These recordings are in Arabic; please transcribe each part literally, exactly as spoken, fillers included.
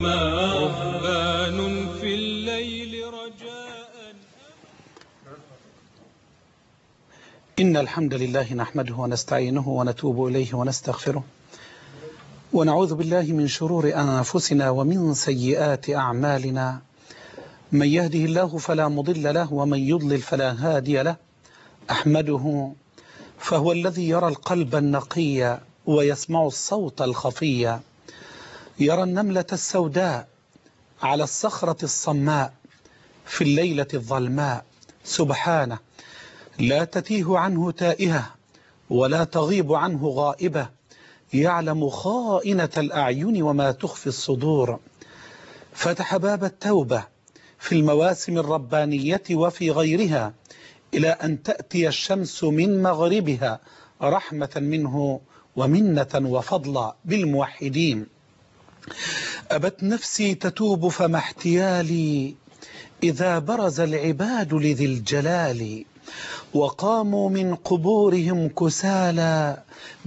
رهبان في الليل رجاء. إن الحمد لله نحمده ونستعينه ونتوب إليه ونستغفره ونعوذ بالله من شرور أنفسنا ومن سيئات أعمالنا. من يهده الله فلا مضل له ومن يضلل فلا هادي له. أحمده فهو الذي يرى القلب النقي ويسمع الصوت الخفي، يرى النملة السوداء على الصخرة الصماء في الليلة الظلماء. سبحانه لا تتيه عنه تائهة ولا تغيب عنه غائبة، يعلم خائنة الأعين وما تخفي الصدور. فتح باب التوبة في المواسم الربانية وفي غيرها إلى أن تأتي الشمس من مغربها، رحمة منه ومنة وفضلا بالموحدين. أبت نفسي تتوب فما احتيالي إذا برز العباد لذي الجلال، وقاموا من قبورهم كسالى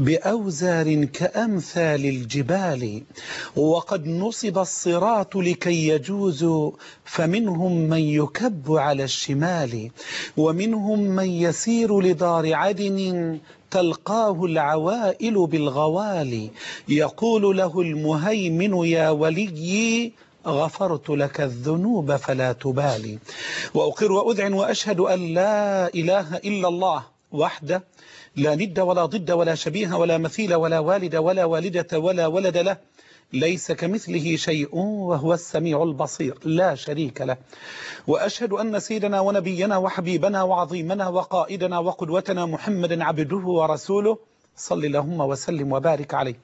بأوزار كأمثال الجبال. وقد نصب الصراط لكي يجوزوا، فمنهم من يكب على الشمال، ومنهم من يسير لدار عدن تلقاه العوائل بالغوال. يقول له المهيمن يا وليي غفرت لك الذنوب فلا تبالي. وأقر وأذعن وأشهد أن لا إله إلا الله وحده لا ند ولا ضد ولا شبيه ولا مثيل ولا والد ولا والدة ولا ولد له، ليس كمثله شيء وهو السميع البصير لا شريك له. وأشهد أن سيدنا ونبينا وحبيبنا وعظيمنا وقائدنا وقدوتنا محمدا عبده ورسوله، صل اللهم وسلم وبارك عليه.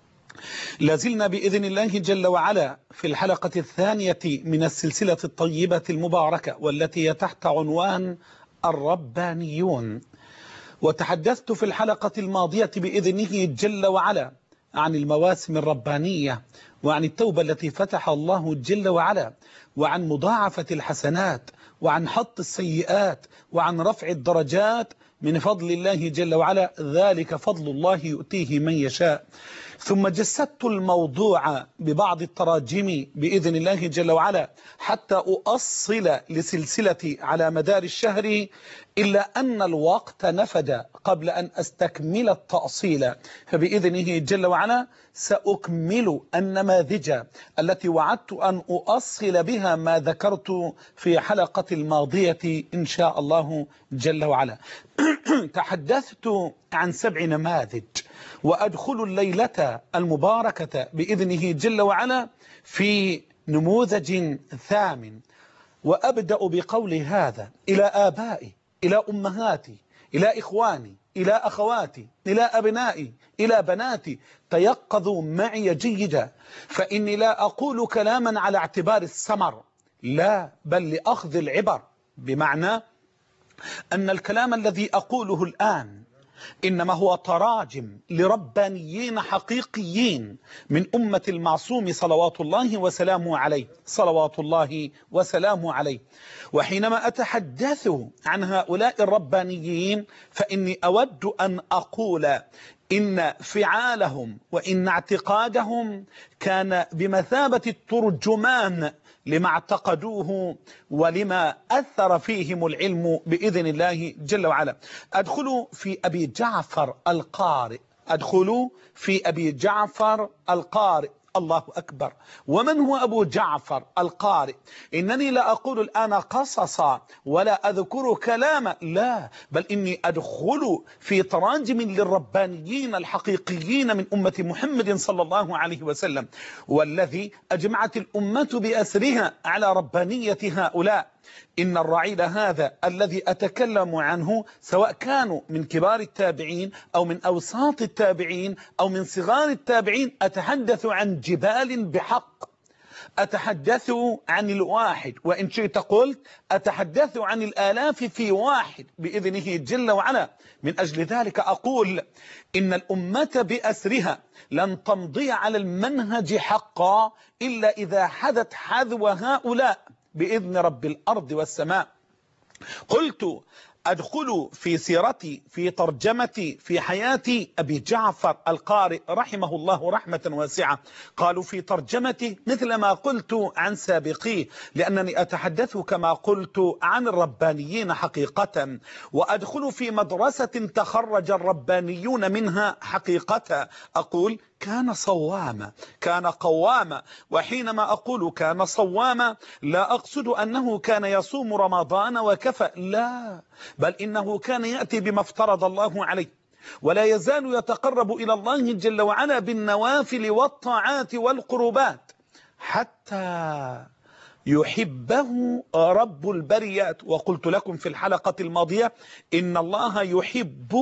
لازلنا بإذن الله جل وعلا في الحلقة الثانية من السلسلة الطيبة المباركة والتي تحت عنوان الربانيون. وتحدثت في الحلقة الماضية بإذنه جل وعلا عن المواسم الربانية وعن التوبة التي فتح الله جل وعلا، وعن مضاعفة الحسنات، وعن حط السيئات، وعن رفع الدرجات من فضل الله جل وعلا. ذلك فضل الله يؤتيه من يشاء. ثم جسدت الموضوع ببعض التراجم بإذن الله جل وعلا حتى أؤصل لسلسلة على مدار الشهر، إلا أن الوقت نفد قبل أن أستكمل التأصيل. فبإذنه جل وعلا سأكمل النماذج التي وعدت أن أؤصل بها ما ذكرت في حلقة الماضية إن شاء الله جل وعلا. تحدثت عن سبع نماذج، وأدخل الليلة المباركة بإذنه جل وعلا في نموذج ثامن. وأبدأ بقول هذا إلى آبائي، إلى أمهاتي، إلى إخواني، إلى أخواتي، إلى أبنائي، إلى بناتي، تيقظوا معي جيدا، فإني لا أقول كلاما على اعتبار السمر، لا، بل لأخذ العبر. بمعنى أن الكلام الذي أقوله الآن إنما هو تراجم لربانيين حقيقيين من أمة المعصوم صلوات الله وسلامه عليه، صلوات الله وسلامه عليه. وحينما أتحدث عن هؤلاء الربانيين فإني أود أن أقول إن فعالهم وإن اعتقادهم كان بمثابة الترجمان لما اعتقدوه ولما أثر فيهم العلم بإذن الله جل وعلا. أدخل في أبي جعفر القارئ، أدخل في أبي جعفر القارئ. الله أكبر. ومن هو أبو جعفر القارئ؟ إنني لا أقول الآن قصصا ولا أذكر كلاما، لا، بل إني أدخل في تراجم للربانيين الحقيقيين من أمة محمد صلى الله عليه وسلم، والذي أجمعت الأمة بأسرها على ربانية هؤلاء. إن الرعيل هذا الذي أتكلم عنه سواء كانوا من كبار التابعين أو من أوساط التابعين أو من صغار التابعين، أتحدث عن جبال بحق، أتحدث عن الواحد، وإن شئت قلت أتحدث عن الآلاف في واحد بإذنه جل وعلا. من أجل ذلك أقول إن الأمة بأسرها لن تمضي على المنهج حقا إلا إذا حدث حذو هؤلاء بإذن رب الأرض والسماء. قلت أدخل في سيرتي في ترجمتي في حياتي أبي جعفر القارئ رحمه الله رحمة واسعة. قالوا في ترجمته مثل ما قلت عن سابقيه، لأنني أتحدث كما قلت عن الربانيين حقيقة، وأدخل في مدرسة تخرج الربانيون منها حقيقة. أقول كان صواما، كان قواما. وحينما أقول كان صواما لا أقصد أنه كان يصوم رمضان وكفى، لا، بل إنه كان يأتي بما افترض الله عليه، ولا يزال يتقرب إلى الله جل وعلا بالنوافل والطاعات والقربات حتى يحبه رب البريات. وقلت لكم في الحلقة الماضية إن الله يحب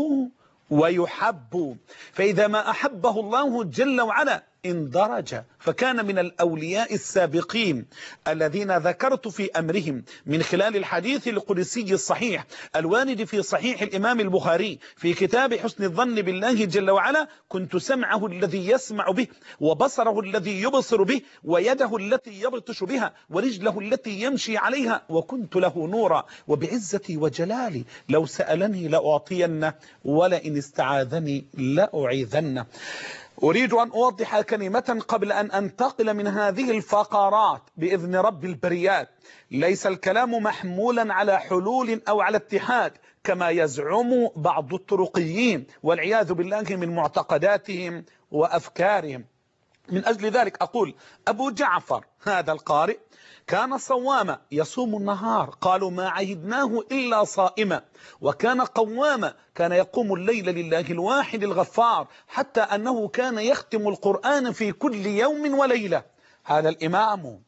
ويحب، فإذا ما أحبه الله جل وعلا اندرج، فكان من الأولياء السابقين الذين ذكرت في أمرهم من خلال الحديث القدسي الصحيح الوارد في صحيح الإمام البخاري في كتاب حسن الظن بالله جل وعلا: كنت سمعه الذي يسمع به، وبصره الذي يبصر به، ويده التي يبطش بها، ورجله التي يمشي عليها، وكنت له نورا، وبعزتي وجلالي لو سألني لأعطينه، ولئن استعاذني لأعيذنه. أريد أن أوضح كلمة قبل أن أنتقل من هذه الفقرات بإذن رب البريات. ليس الكلام محمولا على حلول أو على اتحاد كما يزعم بعض الطرقيين والعياذ بالله من معتقداتهم وأفكارهم. من أجل ذلك أقول أبو جعفر هذا القارئ كان صواما يصوم النهار، قالوا ما عهدناه إلا صائما، وكان قواما، كان يقوم الليل لله الواحد الغفار، حتى أنه كان يختم القرآن في كل يوم وليلة. هذا الإمام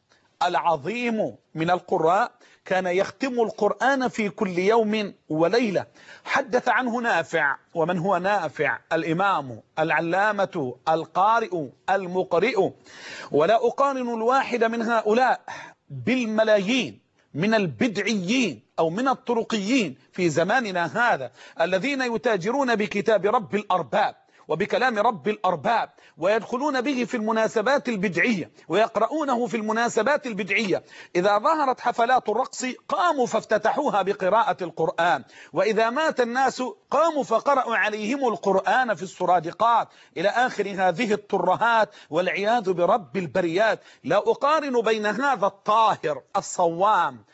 العظيم من القراء كان يختم القرآن في كل يوم وليلة. حدث عنه نافع، ومن هو نافع؟ الإمام العلامة القارئ المقرئ. ولا أقارن الواحد من هؤلاء بالملايين من البدعيين أو من الطرقيين في زماننا هذا الذين يتاجرون بكتاب رب الأرباب وبكلام رب الأرباب، ويدخلون به في المناسبات البدعية ويقرؤونه في المناسبات البدعية. إذا ظهرت حفلات الرقص قاموا فافتتحوها بقراءة القرآن، وإذا مات الناس قاموا فقرأوا عليهم القرآن في السرادقات، إلى آخر هذه الترهات والعياذ برب البريات. لا أقارن بين هذا الطاهر الصوام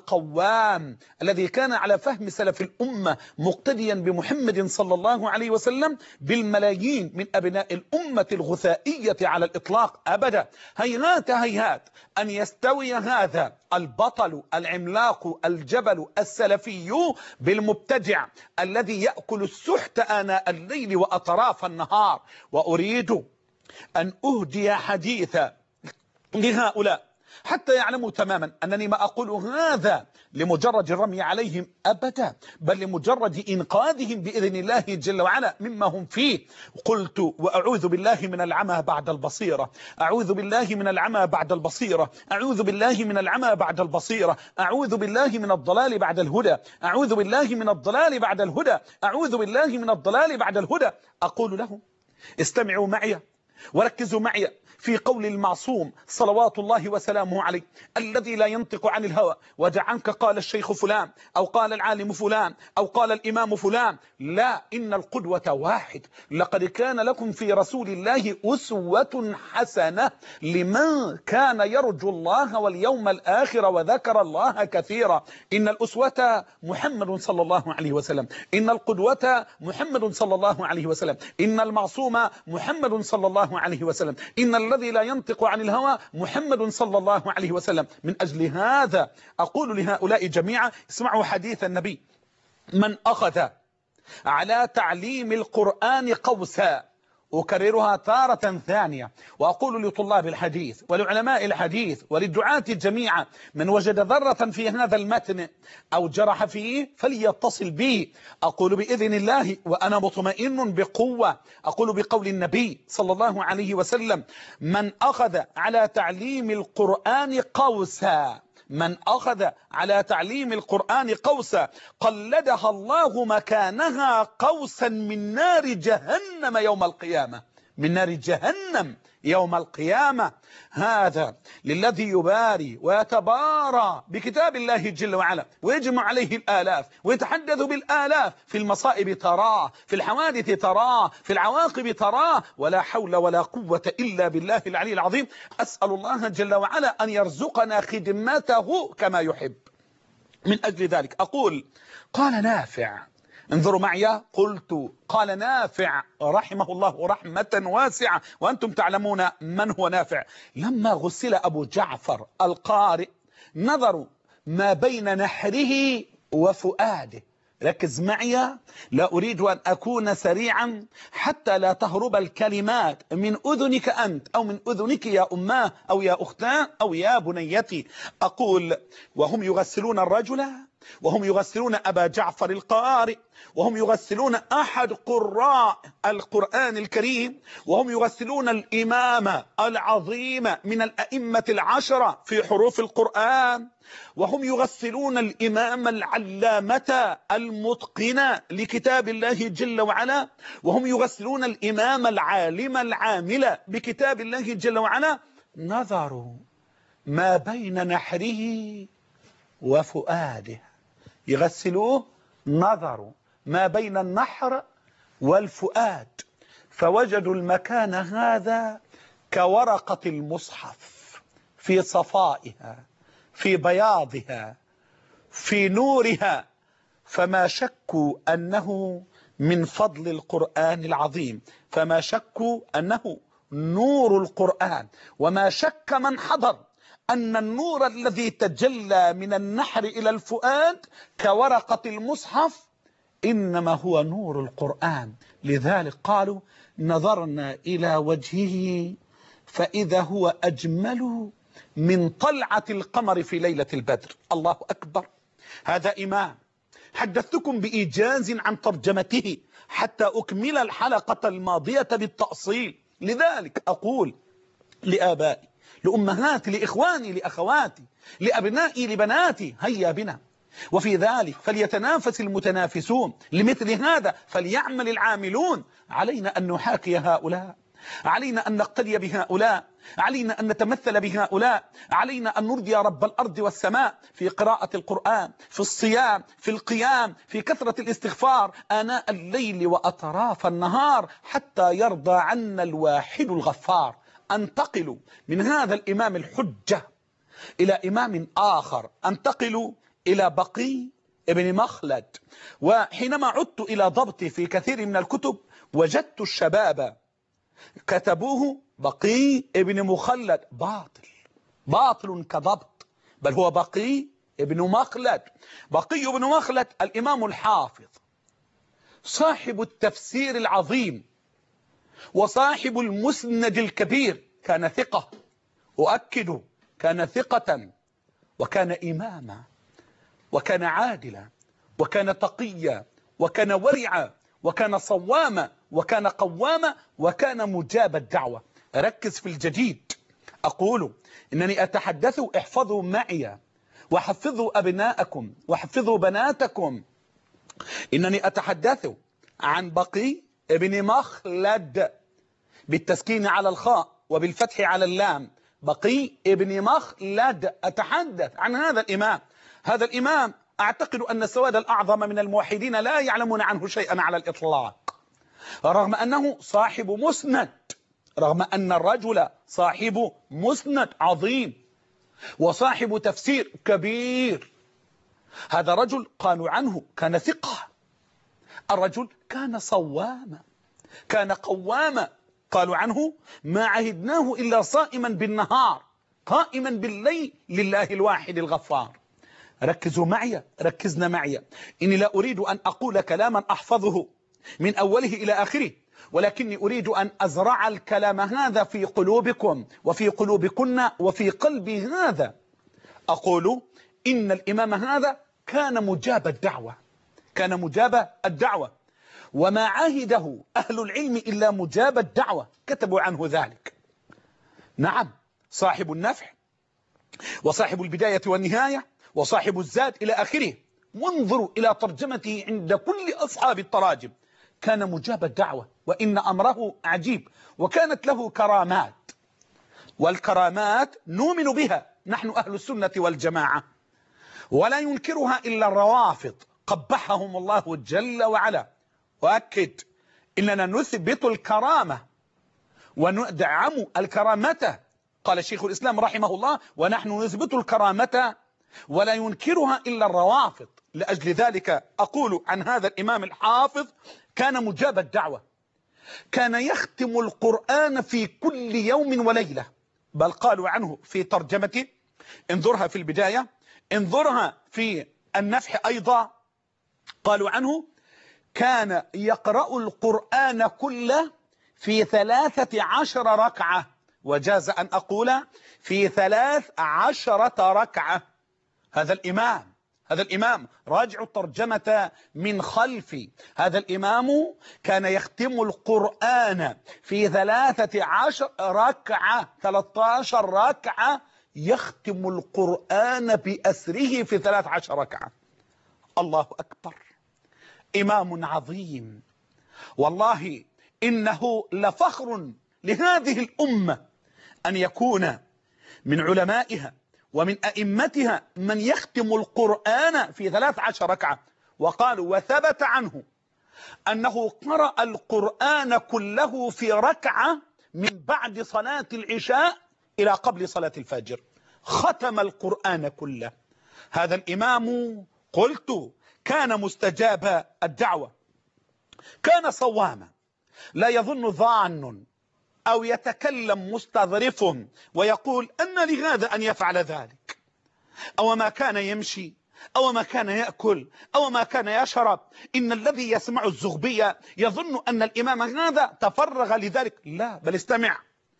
القوام الذي كان على فهم سلف الأمة مقتديا بمحمد صلى الله عليه وسلم بالملايين من أبناء الأمة الغثائية على الإطلاق أبدا. هيهات هيهات أن يستوي هذا البطل العملاق الجبل السلفي بالمبتدع الذي يأكل السحت آناء الليل وأطراف النهار. وأريد أن أهدي حديثا لهؤلاء حتى يعلموا تماما أنني ما أقول هذا لمجرد الرمي عليهم أبدا، بل لمجرد إنقاذهم بإذن الله جل وعلا مما هم فيه. قلت وأعوذ بالله من العمى بعد البصيرة، أعوذ بالله من العمى بعد البصيرة، أعوذ بالله من العمى بعد البصيرة، أعوذ بالله من الضلال بعد الهدى، أعوذ بالله من الضلال بعد الهدى، أعوذ بالله من الضلال بعد الهدى. أقول لهم استمعوا معي وركزوا معي في قول المعصوم صلوات الله وسلامه عليه الذي لا ينطق عن الهوى: ودع عنك قال الشيخ فلان أو قال العالم فلان أو قال الإمام فلان، لا، إن القدوة واحد. لقد كان لكم في رسول الله أسوة حسنة لمن كان يرجو الله واليوم الآخر وذكر الله كثيرا. إن الأسوة محمد صلى الله عليه وسلم، إن القدوة محمد صلى الله عليه وسلم، إن المعصوم محمد صلى الله عليه وسلم، إن الذي لا ينطق عن الهوى محمد صلى الله عليه وسلم. من أجل هذا أقول لهؤلاء جميعا اسمعوا حديث النبي: من أخذ على تعليم القرآن قوسا. أكررها تارة ثانية وأقول لطلاب الحديث ولعلماء الحديث وللدعاة جميعا: من وجد ذرة في هذا المتن أو جرح فيه فليتصل بي. أقول بإذن الله وأنا مطمئن بقوة، أقول بقول النبي صلى الله عليه وسلم: من أخذ على تعليم القرآن قوسا، من أخذ على تعليم القرآن قوسا قلدها الله مكانها قوسا من نار جهنم يوم القيامة. من نار جهنم يوم القيامة. هذا للذي يباري ويتبارى بكتاب الله جل وعلا ويجمع عليه الآلاف ويتحدث بالآلاف، في المصائب تراه، في الحوادث تراه، في العواقب تراه، ولا حول ولا قوة إلا بالله العلي العظيم. أسأل الله جل وعلا أن يرزقنا خدمته كما يحب. من أجل ذلك أقول قال نافع، انظروا معي، قلت قال نافع رحمه الله رحمة واسعة، وأنتم تعلمون من هو نافع. لما غسل أبو جعفر القارئ نظروا ما بين نحره وفؤاده. ركز معي، لا أريد أن أكون سريعا حتى لا تهرب الكلمات من أذنك أنت أو من أذنك يا أماه أو يا أختاه أو يا بنيتي. أقول وهم يغسلون الرجل، وهم يغسلون أبا جعفر القارئ، وهم يغسلون أحد قراء القرآن الكريم، وهم يغسلون الإمام العظيم من الأئمة العشرة في حروف القرآن، وهم يغسلون الإمام العلامة المتقن لكتاب الله جل وعلا، وهم يغسلون الإمام العالم العامل بكتاب الله جل وعلا. نظروا ما بين نحره وفؤاده، يغسلوه، نظروا ما بين النحر والفؤاد فوجدوا المكان هذا كورقة المصحف في صفائها، في بياضها، في نورها، فما شكوا أنه من فضل القرآن العظيم، فما شكوا أنه نور القرآن، وما شك من حضر أن النور الذي تجلى من النحر إلى الفؤاد كورقة المصحف إنما هو نور القرآن. لذلك قالوا نظرنا إلى وجهه فإذا هو أجمل من طلعة القمر في ليلة البدر. الله أكبر. هذا إمام حدثتكم بإيجاز عن ترجمته حتى أكمل الحلقة الماضية بالتأصيل. لذلك أقول لآبائي، لأمهاتي، لإخواني، لأخواتي، لأبنائي، لبناتي، هيا بنا. وفي ذلك فليتنافس المتنافسون، لمثل هذا فليعمل العاملون. علينا أن نحاكي هؤلاء، علينا أن نقتدي بهؤلاء، علينا أن نتمثل بهؤلاء، علينا أن نرضي رب الأرض والسماء في قراءة القرآن، في الصيام، في القيام، في كثرة الاستغفار آناء الليل وأطراف النهار، حتى يرضى عنا الواحد الغفار. أنتقل من هذا الإمام الحجة إلى إمام آخر، أنتقل إلى بقي ابن مخلد. وحينما عدت إلى ضبطي في كثير من الكتب وجدت الشباب كتبوه بقي ابن مخلد. باطل، باطل كضبط، بل هو بقي ابن مخلد. بقي ابن مخلد الإمام الحافظ صاحب التفسير العظيم وصاحب المسند الكبير، كان ثقة، أؤكد كان ثقة، وكان إماما، وكان عادلا، وكان تقيا، وكان ورعا، وكان صواما، وكان قواما، وكان مجاب الدعوة. ركز في الجديد. أقول إنني أتحدث، احفظوا معي وحفظوا أبناءكم وحفظوا بناتكم، إنني أتحدث عن بقي ابن مخلد بالتسكين على الخاء وبالفتح على اللام. بقي ابن مخلد، أتحدث عن هذا الإمام. هذا الإمام أعتقد أن السواد الأعظم من الموحدين لا يعلمون عنه شيئا على الإطلاق، رغم أنه صاحب مسند، رغم أن الرجل صاحب مسند عظيم وصاحب تفسير كبير. هذا رجل قالوا عنه كان ثقة، الرجل كان صواما، كان قواما. قالوا عنه ما عهدناه إلا صائما بالنهار قائما بالليل لله الواحد الغفار. ركزوا معي، ركزنا معي. إني لا أريد أن أقول كلاما أحفظه من أوله إلى آخره، ولكني أريد أن أزرع الكلام هذا في قلوبكم وفي قلوبكن وفي قلبي هذا. أقول إن الإمام هذا كان مجاب الدعوة، كان مجاب الدعوة، وما عهده أهل العلم إلا مجاب الدعوة، كتبوا عنه ذلك. نعم، صاحب النفع وصاحب البداية والنهاية وصاحب الزاد إلى آخره. وانظروا إلى ترجمته عند كل أصحاب التراجم، كان مجاب الدعوة وإن أمره عجيب، وكانت له كرامات، والكرامات نؤمن بها نحن أهل السنة والجماعة، ولا ينكرها إلا الروافض قبحهم الله جل وعلا. وأكد إننا نثبت الكرامة وندعم الكرامة. قال شيخ الإسلام رحمه الله: ونحن نثبت الكرامة ولا ينكرها إلا الروافض. لأجل ذلك أقول عن هذا الإمام الحافظ: كان مجاب الدعوة، كان يختم القرآن في كل يوم وليلة، بل قالوا عنه في ترجمته، انظرها في البداية، انظرها في النفح أيضا، قالوا عنه: كان يقرأ القرآن كله في ثلاثة عشر ركعة، وجاز أن أقول في ثلاث عشرة ركعة. هذا الإمام هذا الإمام راجعوا الترجمة من خلفي، هذا الإمام كان يختم القرآن في ثلاثة عشر ركعة، ثلاثة عشر ركعة يختم القرآن بأسره في ثلاث عشر ركعة. الله أكبر، إمام عظيم، والله إنه لفخر لهذه الأمة أن يكون من علمائها ومن أئمتها من يختم القرآن في ثلاث عشر ركعة. وقالوا وثبت عنه أنه قرأ القرآن كله في ركعة من بعد صلاة العشاء إلى قبل صلاة الفجر، ختم القرآن كله. هذا الإمام قلت كان مستجاب الدعوة، كان صواما، لا يظن ظان أو يتكلم مستظرف ويقول أن لهذا أن يفعل ذلك، أو ما كان يمشي، أو ما كان يأكل، أو ما كان يشرب. إن الذي يسمع الزغبية يظن أن الإمام هذا تفرغ لذلك، لا، بل استمع: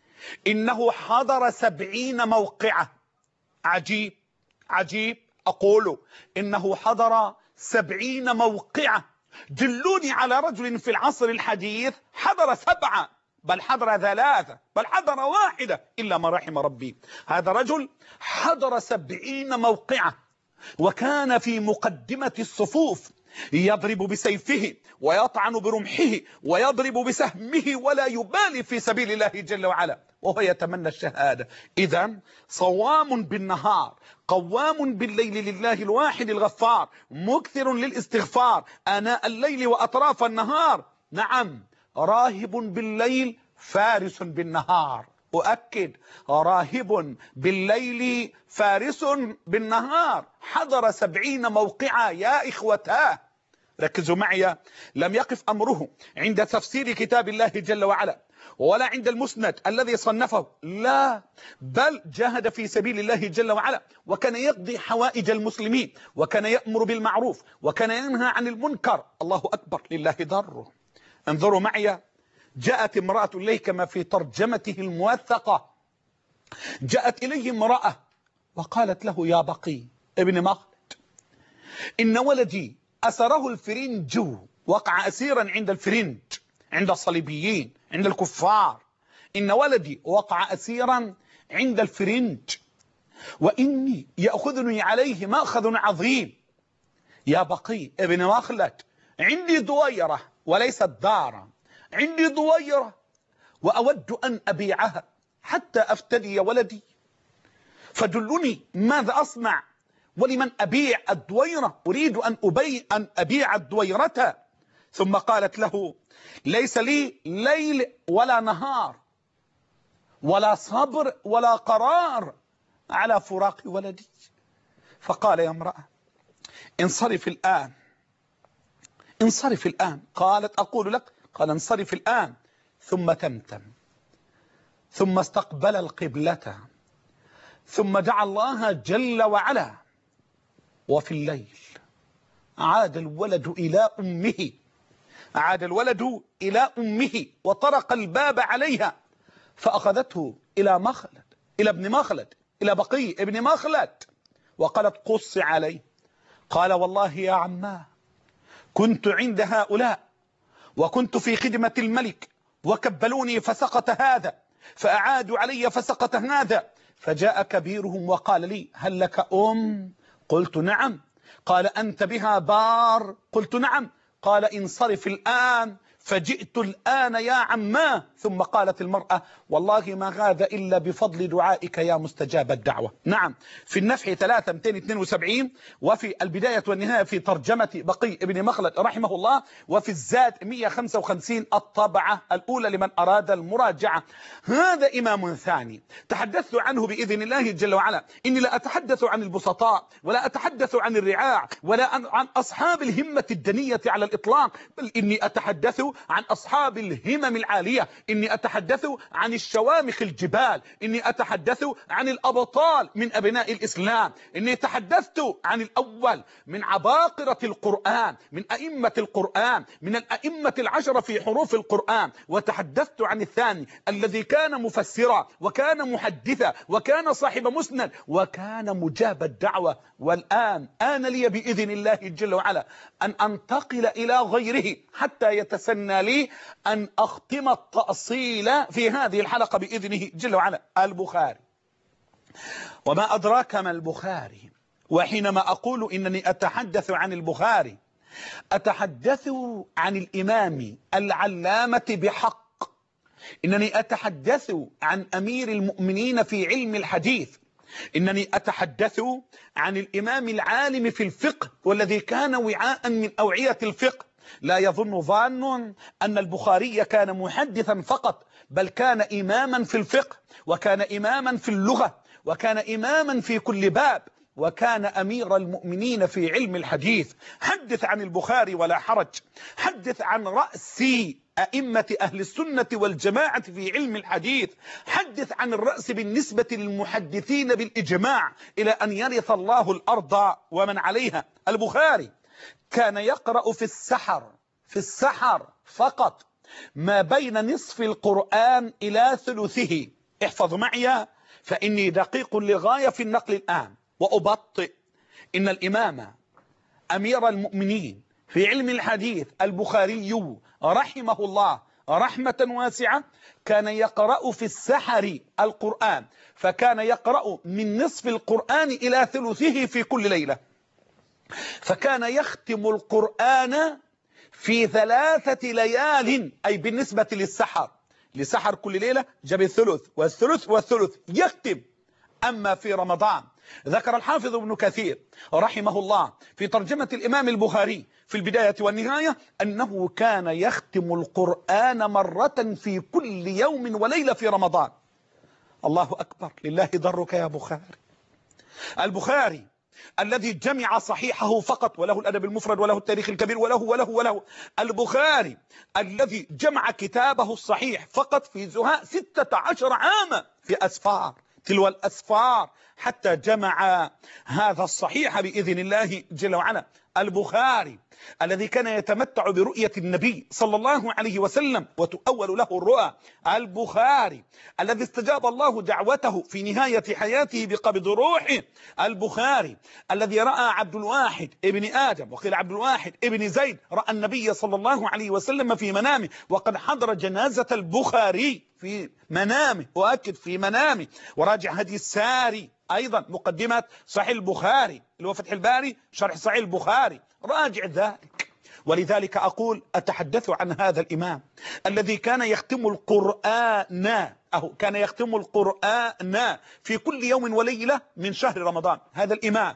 إنه حضر سبعين موقعة. عجيب عجيب، أقول إنه حضر سبعين موقعة. دلوني على رجل في العصر الحديث حضر سبعة، بل حضر ثلاثة، بل حضر واحدة إلا ما رحم ربي. هذا رجل حضر سبعين موقعة، وكان في مقدمة الصفوف، يضرب بسيفه ويطعن برمحه ويضرب بسهمه ولا يبالي في سبيل الله جل وعلا، وهو يتمنى الشهادة. إذا صوام بالنهار، قوام بالليل لله الواحد الغفار، مكثر للاستغفار آناء الليل وأطراف النهار. نعم، راهب بالليل فارس بالنهار. أؤكد: راهب بالليل فارس بالنهار. حضر سبعين موقعا يا إخوتاه. ركزوا معي، لم يقف أمره عند تفسير كتاب الله جل وعلا ولا عند المسند الذي صنفه، لا، بل جاهد في سبيل الله جل وعلا، وكان يقضي حوائج المسلمين، وكان يأمر بالمعروف، وكان ينهى عن المنكر. الله أكبر، لله ضره. انظروا معي، جاءت امرأة إليه كما في ترجمته الموثقة، جاءت إليه امرأة وقالت له: يا بقي ابن مخلد، إن ولدي أسره الفرنج، وقع أسيرا عند الفرنج، عند الصليبيين، عند الكفار. إن ولدي وقع أسيرا عند الفرنج، وإني يأخذني عليه مأخذ عظيم. يا بقي ابن مخلد، عندي دويرة وليست دارا، عندي دويرة وأود أن أبيعها حتى أفتدي ولدي، فدلني ماذا أصنع ولمن أبيع الدويرة، أريد أن أبيع أن أبيع الدويرة. ثم قالت له: ليس لي ليل ولا نهار ولا صبر ولا قرار على فراق ولدي. فقال: يا امرأة انصرف الآن، انصرف الآن. قالت: أقول لك. قال: انصرف الآن. ثم تمتم، ثم استقبل القبلة، ثم دعا الله جل وعلا. وفي الليل عاد الولد إلى أمه، عاد الولد إلى أمه وطرق الباب عليها، فأخذته إلى مخلد، إلى ابن مخلد، إلى بقي ابن مخلد، وقالت: قص عليه. قال: والله يا عماه كنت عند هؤلاء وكنت في خدمة الملك، وكبلوني فسقط هذا، فأعادوا علي فسقط هذا، فجاء كبيرهم وقال لي: هل لك أم؟ قلت: نعم. قال: أنت بها بار؟ قلت: نعم. قال: انصرف الآن فجئت الآن يا عماه. ثم قالت المرأة والله ما هذا إلا بفضل دعائك يا مستجاب الدعوة. نعم، في النفح ثلاثة مئتين واثنين وسبعين، وفي البداية والنهاية في ترجمة بقي ابن مخلد رحمه الله، وفي الزاد مئة وخمسة وخمسين الطبعة الأولى لمن أراد المراجعة. هذا إمام ثاني تحدثت عنه بإذن الله جل وعلا. إني لا أتحدث عن البسطاء ولا أتحدث عن الرعاع ولا عن أصحاب الهمة الدنية على الإطلاق، بل إني أتحدث عن أصحاب الهمم العالية، إني أتحدث عن الشوامخ الجبال، إني أتحدث عن الأبطال من أبناء الإسلام، إني تحدثت عن الأول من عباقرة القرآن، من أئمة القرآن، من الأئمة العشرة في حروف القرآن، وتحدثت عن الثاني الذي كان مفسرا وكان محدثا وكان صاحب مسند وكان مجاب الدعوة. والآن آن لي بإذن الله جل وعلا أن أنتقل إلى غيره حتى يتسنى لي أن أختم التأصيل في هذه الحلقة بإذنه جل وعلا. البخاري، وما أدراك ما البخاري؟ وحينما أقول إنني أتحدث عن البخاري أتحدث عن الإمام العلامة بحق، إنني أتحدث عن أمير المؤمنين في علم الحديث، إنني أتحدث عن الإمام العالم في الفقه والذي كان وعاء من أوعية الفقه. لا يظن ظان أن البخاري كان محدثا فقط، بل كان إماما في الفقه، وكان إماما في اللغة، وكان إماما في كل باب، وكان أمير المؤمنين في علم الحديث. حدث عن البخاري ولا حرج، حدث عن رأس أئمة أهل السنة والجماعة في علم الحديث، حدث عن الرأس بالنسبة للمحدثين بالإجماع إلى أن يرث الله الأرض ومن عليها. البخاري كان يقرأ في السحر في السحر فقط ما بين نصف القرآن إلى ثلثه. احفظ معي فإني دقيق لغاية في النقل الآن وأبطئ. إن الإمام أمير المؤمنين في علم الحديث البخاري رحمه الله رحمة واسعة كان يقرأ في السحر القرآن، فكان يقرأ من نصف القرآن إلى ثلثه في كل ليلة، فكان يختم القرآن في ثلاثة ليال، أي بالنسبة للسحر لسحر كل ليلة جاب الثلث والثلث والثلث يختم. أما في رمضان ذكر الحافظ ابن كثير رحمه الله في ترجمة الإمام البخاري في البداية والنهاية أنه كان يختم القرآن مرة في كل يوم وليلة في رمضان. الله أكبر، لله درك يا بخاري. البخاري الذي جمع صحيحه فقط، وله الأدب المفرد وله التاريخ الكبير وله وله وله البخاري الذي جمع كتابه الصحيح فقط في زهاء ستة عشر عاما في أسفار تلو الأسفار حتى جمع هذا الصحيح بإذن الله جل وعلا. البخاري الذي كان يتمتع برؤية النبي صلى الله عليه وسلم وتؤول له الرؤى. البخاري الذي استجاب الله دعوته في نهاية حياته بقبض روحه. البخاري الذي رأى عبد الواحد ابن آدم وقيل عبد الواحد ابن زيد رأى النبي صلى الله عليه وسلم في منامه، وقد حضر جنازة البخاري في منامه، وأكد في منامه. وراجع هدي الساري أيضا مقدمة صحيح البخاري اللي هو فتح الباري شرح صحيح البخاري، راجع ذلك. ولذلك أقول أتحدث عن هذا الإمام الذي كان يختم القرآن أو كان يختم القرآن في كل يوم وليلة من شهر رمضان. هذا الإمام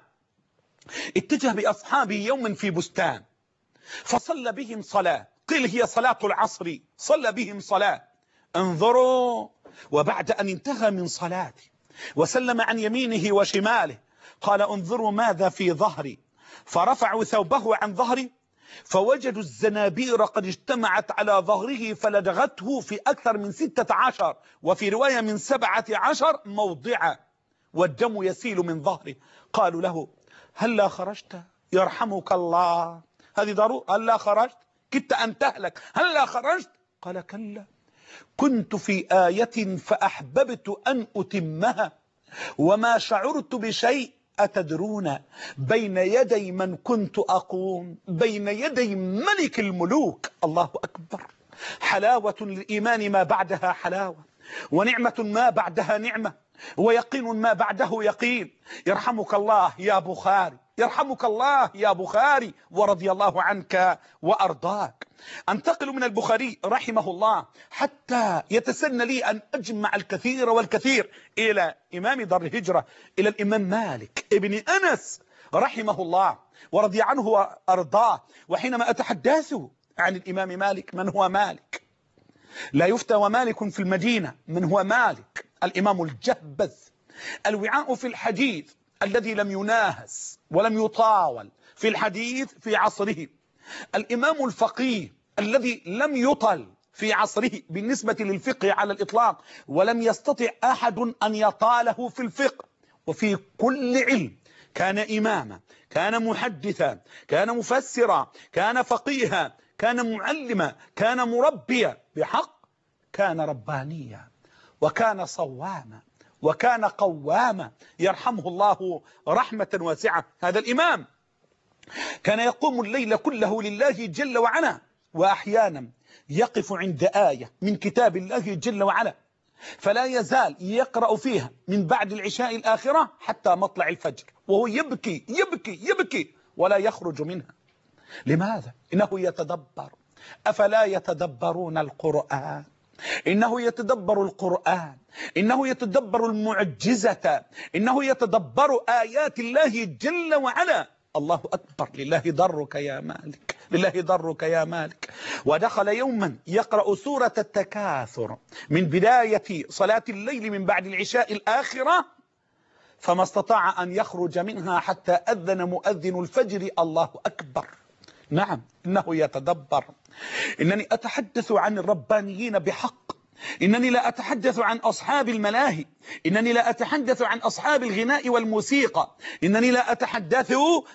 اتجه بأصحابه يوما في بستان فصلى بهم صلاة، قيل هي صلاة العصر، صلى بهم صلاة. انظروا، وبعد أن انتهى من صلاته وسلم عن يمينه وشماله قال انظروا ماذا في ظهري، فرفعوا ثوبه عن ظهري فوجدوا الزنابير قد اجتمعت على ظهره فلدغته في أكثر من ستة عشر وفي رواية من سبعة عشر موضعا والدم يسيل من ظهره. قالوا له هلا خرجت يرحمك الله، هذه ضرورة، هلا خرجت كدت أن تهلك، هلا خرجت؟ قال كلا، كنت في آية فأحببت أن أتمها وما شعرت بشيء. أتدرون بين يدي من كنت أقوم؟ بين يدي ملك الملوك. الله أكبر. حلاوة للإيمان ما بعدها حلاوة، ونعمة ما بعدها نعمة، ويقين ما بعده يقين. يرحمك الله يا بخاري، يرحمك الله يا بخاري ورضي الله عنك وأرضاك. أنتقل من البخاري رحمه الله حتى يتسنى لي أن أجمع الكثير والكثير إلى إمام دار الهجرة، إلى الإمام مالك ابن أنس رحمه الله ورضي عنه وأرضاه. وحينما أتحدث عن الإمام مالك، من هو مالك؟ لا يفتى ومالك في المدينة، من هو مالك؟ الإمام الجهبذ، الوعاء في الحديث الذي لم يناهز ولم يطاول في الحديث في عصره، الإمام الفقيه الذي لم يطل في عصره بالنسبة للفقه على الإطلاق، ولم يستطع أحد أن يطاله في الفقه وفي كل علم. كان إماما، كان محدثا، كان مفسرا، كان فقيها، كان معلما، كان مربيا بحق، كان ربانيا، وكان صواما، وكان قواما، يرحمه الله رحمة واسعة. هذا الإمام كان يقوم الليل كله لله جل وعلا، وأحيانا يقف عند آية من كتاب الله جل وعلا فلا يزال يقرأ فيها من بعد العشاء الآخرة حتى مطلع الفجر، وهو يبكي يبكي يبكي ولا يخرج منها. لماذا؟ إنه يتدبر. أفلا يتدبرون القرآن؟ إنه يتدبر القرآن، إنه يتدبر المعجزة، إنه يتدبر آيات الله جل وعلا. الله أكبر، لله ضرك يا مالك، لله ضرك يا مالك. ودخل يوما يقرأ سورة التكاثر من بداية صلاة الليل من بعد العشاء الآخرة، فما استطاع أن يخرج منها حتى أذن مؤذن الفجر الله أكبر. نعم، إنه يتدبر. إنني أتحدث عن الربانيين بحق، إنني لا أتحدث عن أصحاب الملاهي، إنني لا أتحدث عن أصحاب الغناء والموسيقى، إنني لا أتحدث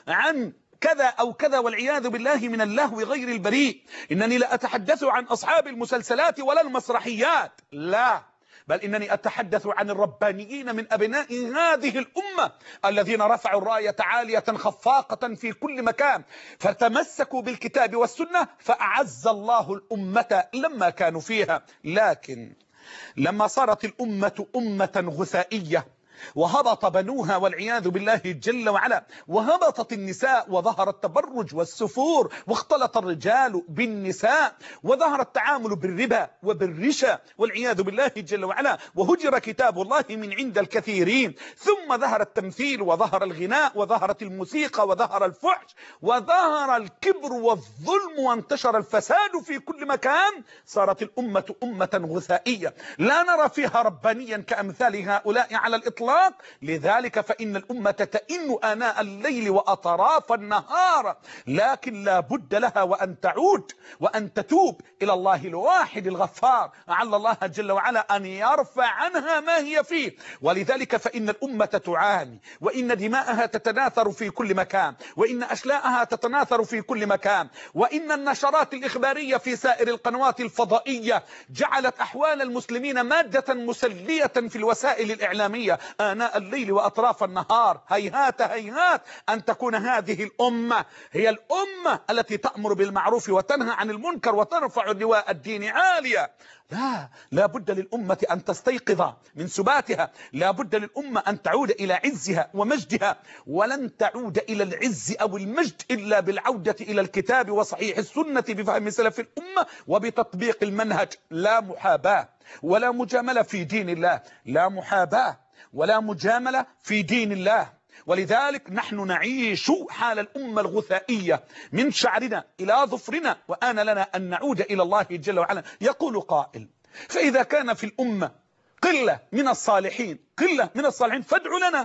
عن كذا أو كذا والعياذ بالله من اللهو غير البريء، إنني لا أتحدث عن أصحاب المسلسلات ولا المسرحيات، لا، بل إنني أتحدث عن الربانيين من أبناء هذه الأمة الذين رفعوا الراية عالية خفاقة في كل مكان، فتمسكوا بالكتاب والسنة فأعز الله الأمة لما كانوا فيها. لكن لما صارت الأمة أمة غثائية وهبط بنوها والعياذ بالله جل وعلا، وهبطت النساء وظهر التبرج والسفور، واختلط الرجال بالنساء، وظهر التعامل بالربا وبالرشا والعياذ بالله جل وعلا، وهجر كتاب الله من عند الكثيرين، ثم ظهر التمثيل وظهر الغناء وظهرت الموسيقى وظهر الفحش وظهر الكبر والظلم وانتشر الفساد في كل مكان. صارت الأمة أمة غثائية لا نرى فيها ربانيا كأمثال هؤلاء على الإطلاق. لذلك فإن الأمة تئن آناء الليل وأطراف النهار، لكن لا بد لها وأن تعود وأن تتوب إلى الله الواحد الغفار، على الله جل وعلا أن يرفع عنها ما هي فيه. ولذلك فإن الأمة تعاني، وإن دماءها تتناثر في كل مكان، وإن أشلاءها تتناثر في كل مكان، وإن النشرات الإخبارية في سائر القنوات الفضائية جعلت أحوال المسلمين مادة مسلية في الوسائل الإعلامية آناء الليل وأطراف النهار. هيهات هيهات أن تكون هذه الأمة هي الأمة التي تأمر بالمعروف وتنهى عن المنكر وترفع لواء الدين عالية. لا، لا بد للأمة أن تستيقظ من سباتها، لا بد للأمة أن تعود إلى عزها ومجدها، ولن تعود إلى العز أو المجد إلا بالعودة إلى الكتاب وصحيح السنة بفهم سلف الأمة وبتطبيق المنهج. لا محاباة ولا مجاملة في دين الله، لا محاباة ولا مجاملة في دين الله. ولذلك نحن نعيش حال الأمة الغثائية من شعرنا إلى ظفرنا، وآن لنا أن نعود إلى الله جل وعلا. يقول قائل: فإذا كان في الأمة قلة من الصالحين قلة من الصالحين فادعوا لنا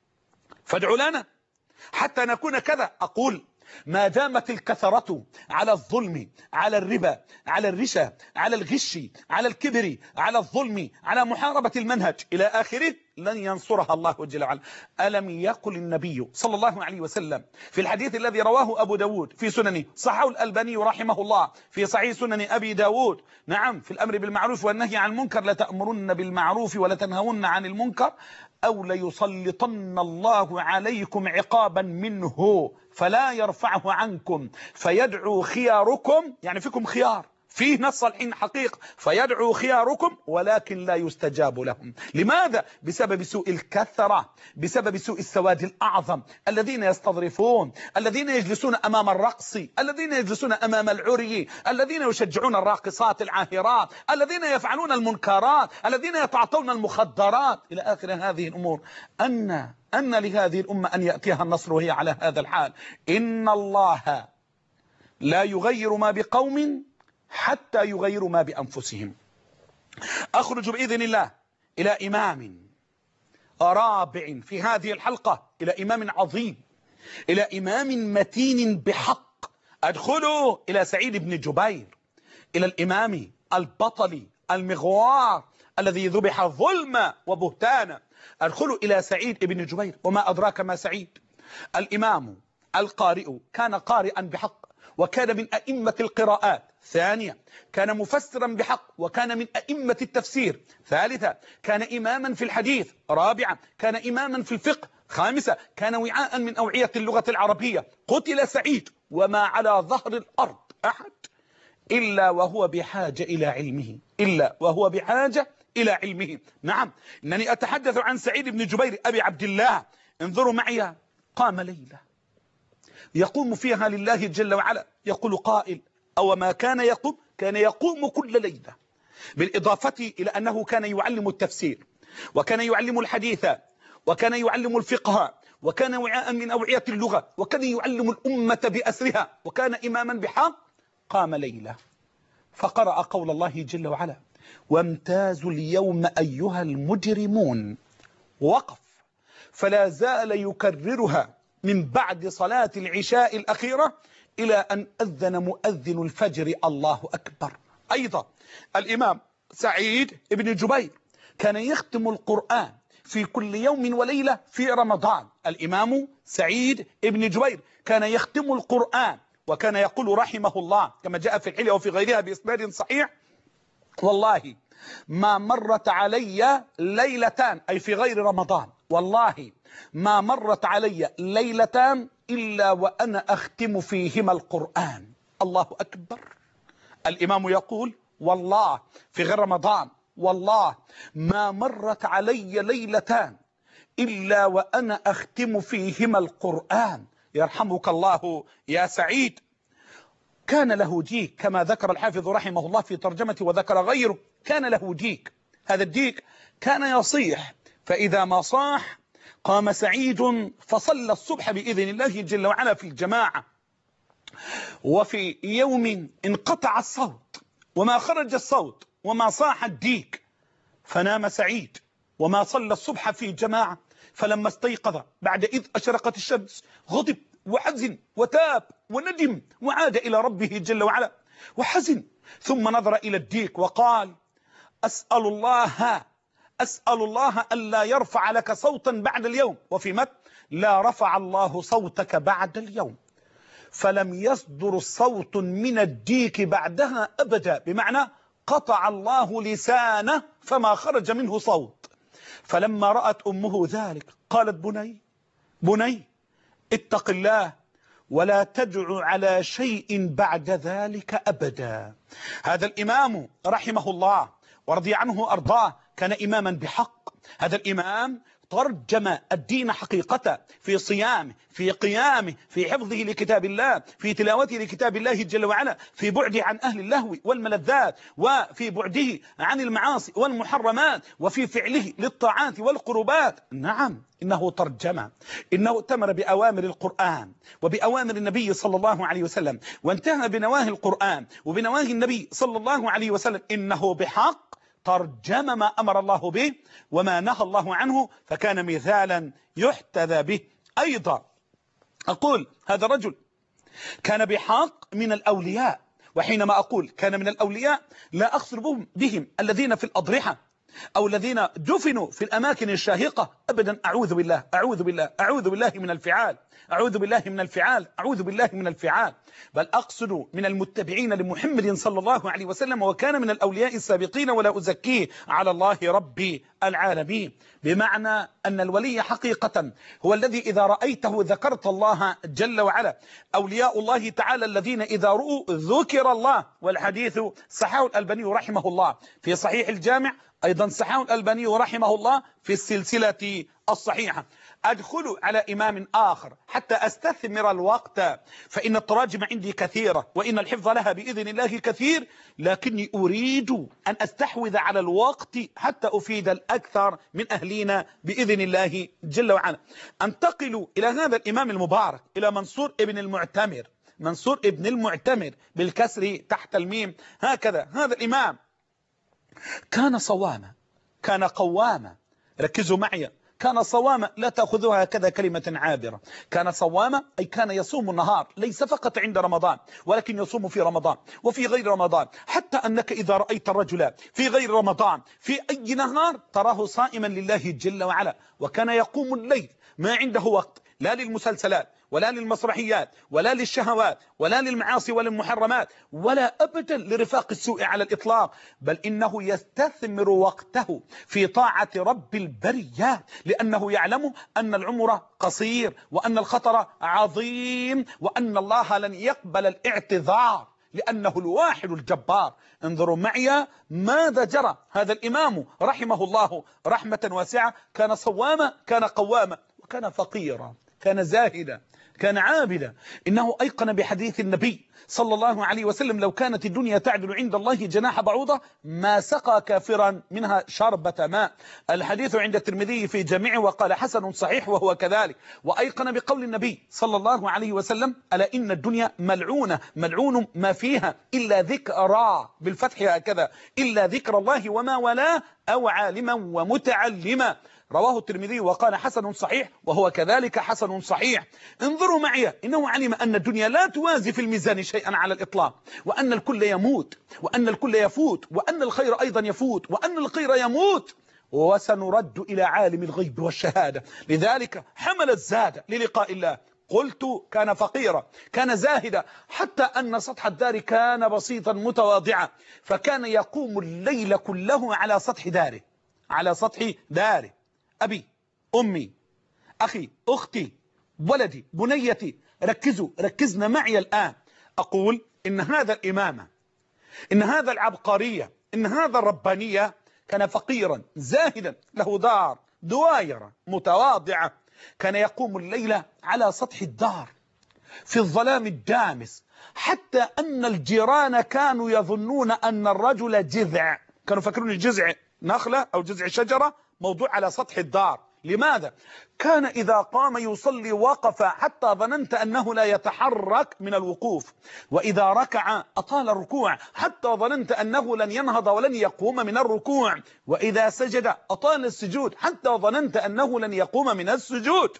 فادعوا لنا حتى نكون كذا. أقول: ما دامت الكثرة على الظلم، على الربا، على الرشا، على الغش، على الكبر، على الظلم، على محاربة المنهج إلى آخره، لن ينصرها الله جل وعلا. ألم يقل النبي صلى الله عليه وسلم في الحديث الذي رواه أبو داود في سننه، صححه الألباني رحمه الله في صحيح سنن أبي داود، نعم، في الأمر بالمعروف والنهي عن المنكر: لتأمرن بالمعروف ولتنهون عن المنكر أو ليسلطن الله عليكم عقابا منه فلا يرفعه عنكم فيدعو خياركم، يعني فيكم خيار فيه ناس صالحين حقيقة، فيدعو خياركم ولكن لا يستجاب لهم. لماذا؟ بسبب سوء الكثرة، بسبب سوء السواد الأعظم، الذين يستظرفون، الذين يجلسون أمام الرقص، الذين يجلسون أمام العري، الذين يشجعون الراقصات العاهرات، الذين يفعلون المنكرات، الذين يتعاطون المخدرات إلى آخر هذه الأمور. أن أن لهذه الأمة أن يأتيها النصر وهي على هذا الحال. إن الله لا يغير ما بقوم حتى يغيروا ما بأنفسهم. أخرج بإذن الله إلى إمام رابع في هذه الحلقة، إلى إمام عظيم، إلى إمام متين بحق. أدخل إلى سعيد بن جبير، إلى الإمام البطل المغوار الذي ذبح ظلما وبهتانا. أدخل إلى سعيد بن جبير. وما أدراك ما سعيد؟ الإمام القارئ، كان قارئا بحق وكان من أئمة القراءات. ثانيا، كان مفسرا بحق وكان من أئمة التفسير. ثالثا، كان إماما في الحديث. رابعا، كان إماما في الفقه. خامسا، كان وعاء من أوعية اللغة العربية. قتل سعيد وما على ظهر الأرض أحد إلا وهو بحاجة إلى علمه، إلا وهو بحاجة إلى علمه. نعم، إنني أتحدث عن سعيد بن جبير أبي عبد الله. انظروا معي، قام ليلة يقوم فيها لله جل وعلا. يقول قائل: أو ما كان يقوم؟ كان يقوم كل ليلة. بالإضافة إلى أنه كان يعلم التفسير، وكان يعلم الحديث، وكان يعلم الفقه، وكان وعاء من أوعية اللغة، وكان يعلم الأمة بأسرها، وكان إماما بحق. قام ليلة فقرأ قول الله جل وعلا: وامتازوا اليوم أيها المجرمون. وقف، فلا زال يكررها من بعد صلاة العشاء الأخيرة إلى أن أذن مؤذن الفجر: الله أكبر. أيضا الإمام سعيد بن جبير كان يختم القرآن في كل يوم وليلة في رمضان. الإمام سعيد بن جبير كان يختم القرآن، وكان يقول رحمه الله كما جاء في الحلية وفي غيرها بإسناد صحيح: والله ما مرت علي ليلتان، أي في غير رمضان، والله ما مرت علي ليلتان إلا وأنا أختم فيهما القرآن. الله أكبر. الإمام يقول: والله في غير رمضان، والله ما مرت علي ليلتان إلا وأنا أختم فيهما القرآن. يرحمك الله يا سعيد. كان له ديك كما ذكر الحافظ رحمه الله في ترجمته وذكر غيره. كان له ديك، هذا الديك كان يصيح، فإذا ما صاح قام سعيد فصلى الصبح بإذن الله جل وعلا في الجماعة. وفي يوم انقطع الصوت وما خرج الصوت وما صاح الديك، فنام سعيد وما صلى الصبح في جماعة. فلما استيقظ بعد إذ أشرقت الشمس غضب وحزن وتاب وندم وعاد إلى ربه جل وعلا وحزن، ثم نظر إلى الديك وقال: أسأل الله أسأل الله ألا يرفع لك صوتا بعد اليوم. وفي مت: لا رفع الله صوتك بعد اليوم. فلم يصدر صوت من الديك بعدها أبدا، بمعنى قطع الله لسانه فما خرج منه صوت. فلما رأت أمه ذلك قالت: بني بني اتق الله ولا تدع على شيء بعد ذلك أبدا. هذا الإمام رحمه الله ورضي عنه أرضاه كان إماما بحق. هذا الإمام ترجم الدين حقيقة في صيامه، في قيامه، في حفظه لكتاب الله، في تلاوته لكتاب الله جل وعلا، في بعده عن أهل اللهو والملذات، وفي بعده عن المعاصي والمحرمات، وفي فعله للطاعات والقربات. نعم، إنه ترجم، إنه اتمر بأوامر القرآن وبأوامر النبي صلى الله عليه وسلم، وانتهى بنواهي القرآن وبنواهي النبي صلى الله عليه وسلم. إنه بحق ترجم ما أمر الله به وما نهى الله عنه، فكان مثالا يحتذى به. أيضا أقول هذا الرجل كان بحق من الأولياء، وحينما أقول كان من الأولياء لا أقصد بهم الذين في الأضرحة، أو الذين دفنوا في الأماكن الشاهقة، أبدا. أعوذ بالله أعوذ بالله أعوذ بالله من الفعال أعوذ بالله من الفعال أعوذ بالله من الفعال. بل أقصد من المتبعين لمحمد صلى الله عليه وسلم، وكان من الأولياء السابقين ولا أزكيه على الله ربي العالمين. بمعنى أن الولي حقيقة هو الذي إذا رأيته ذكرت الله جل وعلا. أولياء الله تعالى الذين إذا رؤوا ذكر الله. والحديث صححه الألباني رحمه الله في صحيح الجامع، أيضا صححه الألباني رحمه الله في السلسلة الصحيحة. أدخل على إمام آخر حتى أستثمر الوقت، فإن التراجم عندي كثيرة وإن الحفظ لها بإذن الله كثير، لكني أريد أن أستحوذ على الوقت حتى أفيد الأكثر من أهلنا بإذن الله جل وعلا. أنتقل إلى هذا الإمام المبارك، إلى منصور ابن المعتمر. منصور ابن المعتمر بالكسر تحت الميم هكذا. هذا الإمام كان صواما، كان قواما. ركزوا معي، كان صواما، لا تأخذوها هكذا كلمة عابرة. كان صواما أي كان يصوم النهار، ليس فقط عند رمضان، ولكن يصوم في رمضان وفي غير رمضان. حتى أنك إذا رأيت الرجل في غير رمضان في أي نهار تراه صائما لله جل وعلا. وكان يقوم الليل، ما عنده وقت لا للمسلسلات ولا للمسرحيات ولا للشهوات ولا للمعاصي ولا المحرمات ولا أبدا لرفاق السوء على الإطلاق، بل إنه يستثمر وقته في طاعة رب البريات، لأنه يعلم أن العمر قصير وأن الخطر عظيم وأن الله لن يقبل الاعتذار لأنه الواحد الجبار. انظروا معي ماذا جرى. هذا الإمام رحمه الله رحمة واسعة كان صواما، كان قواما، وكان فقيرا، كان زاهدا، كان عابدا. إنه أيقن بحديث النبي صلى الله عليه وسلم: لو كانت الدنيا تعدل عند الله جناح بعوضة ما سقى كافرا منها شربة ماء. الحديث عند الترمذي في جميعه وقال حسن صحيح وهو كذلك. وأيقن بقول النبي صلى الله عليه وسلم: ألا إن الدنيا ملعونة ملعون ما فيها إلا ذكرى، بالفتح هكذا، إلا ذكر الله وما ولاه أو عالما ومتعلما. رواه الترمذي وقال حسن صحيح وهو كذلك حسن صحيح. انظروا معي، إنه علم أن الدنيا لا توازي في الميزان شيئا على الإطلاق، وأن الكل يموت وأن الكل يفوت وأن الخير أيضا يفوت وأن الخير يموت، وسنرد إلى عالم الغيب والشهادة. لذلك حمل الزاد للقاء الله. قلت كان فقيرا، كان زاهدا، حتى أن سطح الدار كان بسيطا متواضعا، فكان يقوم الليل كله على سطح داره، على سطح داره. أبي، أمي، أخي، أختي، ولدي، بنيتي، ركزوا ركزنا معي الآن. أقول إن هذا الإمامة، إن هذا العبقرية، إن هذا الربانية كان فقيرا زاهدا، له دار دوايرة متواضعة، كان يقوم الليل على سطح الدار في الظلام الدامس، حتى أن الجيران كانوا يظنون أن الرجل جذع، كانوا فاكرون الجذع نخلة أو جذع شجرة موضوع على سطح الدار. لماذا؟ كان إذا قام يصلي وقف حتى ظننت أنه لا يتحرك من الوقوف، وإذا ركع أطال الركوع حتى ظننت أنه لن ينهض ولن يقوم من الركوع، وإذا سجد أطال السجود حتى ظننت أنه لن يقوم من السجود.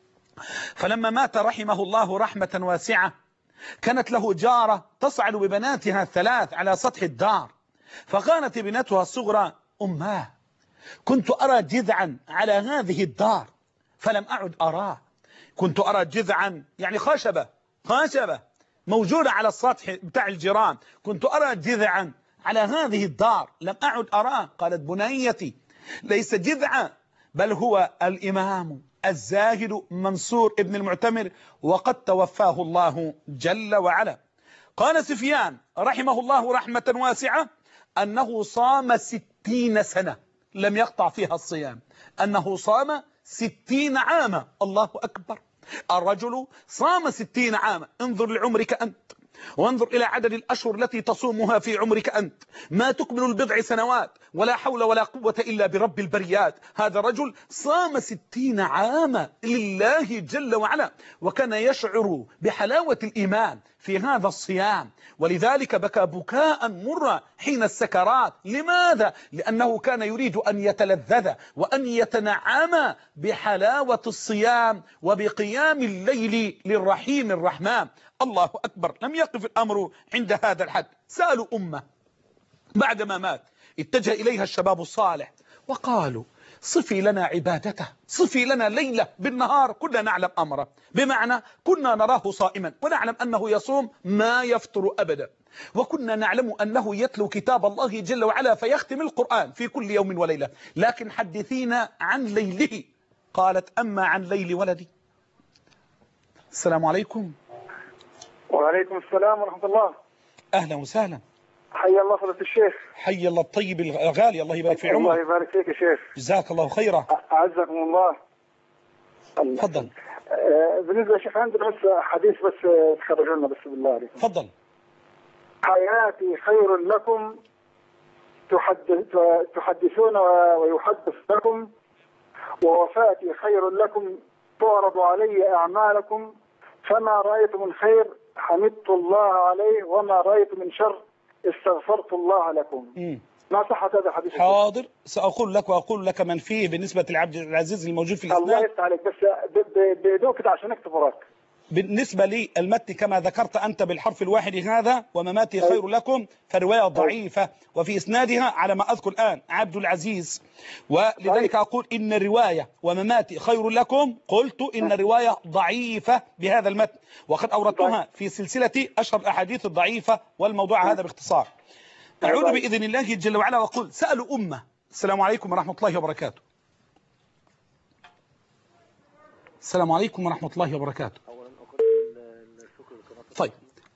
فلما مات رحمه الله رحمة واسعة كانت له جارة تصعد ببناتها الثلاث على سطح الدار، فقالت ابنتها الصغرى: أماه، كنت أرى جذعا على هذه الدار فلم أعد أراه. كنت أرى جذعا يعني خشبة، خشبة موجودة على السطح بتاع الجيران، كنت أرى جذعا على هذه الدار لم أعد أراه. قالت: بنيتي، ليس جذعا بل هو الإمام الزاهد منصور ابن المعتمر، وقد توفاه الله جل وعلا. قال سفيان رحمه الله رحمة واسعة أنه صام ستين سنة لم يقطع فيها الصيام، أنه صام ستين عاما. الله أكبر، الرجل صام ستين عاما. انظر لعمرك أنت، وانظر إلى عدد الأشهر التي تصومها في عمرك أنت، ما تكمل البضع سنوات، ولا حول ولا قوة إلا برب البريات. هذا الرجل صام ستين عاما لله جل وعلا، وكان يشعر بحلاوة الإيمان في هذا الصيام، ولذلك بكى بكاء مرا حين السكرات. لماذا؟ لأنه كان يريد أن يتلذذ وأن يتنعم بحلاوة الصيام وبقيام الليل للرحيم الرحمن. الله أكبر. لم يقف الأمر عند هذا الحد، سألوا أمه بعدما مات: اتجه إليها الشباب الصالح وقالوا صفي لنا عبادته، صفي لنا ليلة بالنهار كنا نعلم أمره، بمعنى كنا نراه صائما ونعلم أنه يصوم ما يفطر أبدا، وكنا نعلم أنه يتلو كتاب الله جل وعلا فيختم القرآن في كل يوم وليلة، لكن حدثينا عن ليله. قالت أما عن ليل ولدي. السلام عليكم. وعليكم السلام ورحمة الله. أهلا وسهلا. حي الله فضيلة الشيخ. حي الله الطيب الغالي، الله يبارك في عمرك. الله يبارك فيك يا شيخ. جزاك الله خيرا. أعزكم الله. تفضل. آه بالنسبة يا شيخ عندنا بس حديث بس تخرجوا لنا بس بالله عليكم. تفضل. حياتي خير لكم تحدث تحدثون ويحدث لكم، ووفاتي خير لكم تعرض علي أعمالكم، فما رأيت من خير حمدت الله عليه وما رأيت من شر استغفرت الله لكم. مم. ما صحة هذا الحديث؟ حاضر، سأقول لك وأقول لك من فيه بالنسبة لعبد العزيز الموجود في الإسناد. الله يفتح عليك، بس بهدوء كده عشان أكتب وراك. بالنسبة لي المتن كما ذكرت أنت بالحرف الواحد هذا ومماتي خير لكم فرواية ضعيفة، وفي إسنادها على ما أذكر الآن عبد العزيز، ولذلك أقول إن الرواية ومماتي خير لكم قلت إن الرواية ضعيفة بهذا المتن، وقد أوردتها في سلسلة أشهر الأحاديث الضعيفة والموضوع هذا باختصار. أعود بإذن الله جل وعلا وأقول سألوا أمة. السلام عليكم ورحمة الله وبركاته. السلام عليكم ورحمة الله وبركاته. طيب،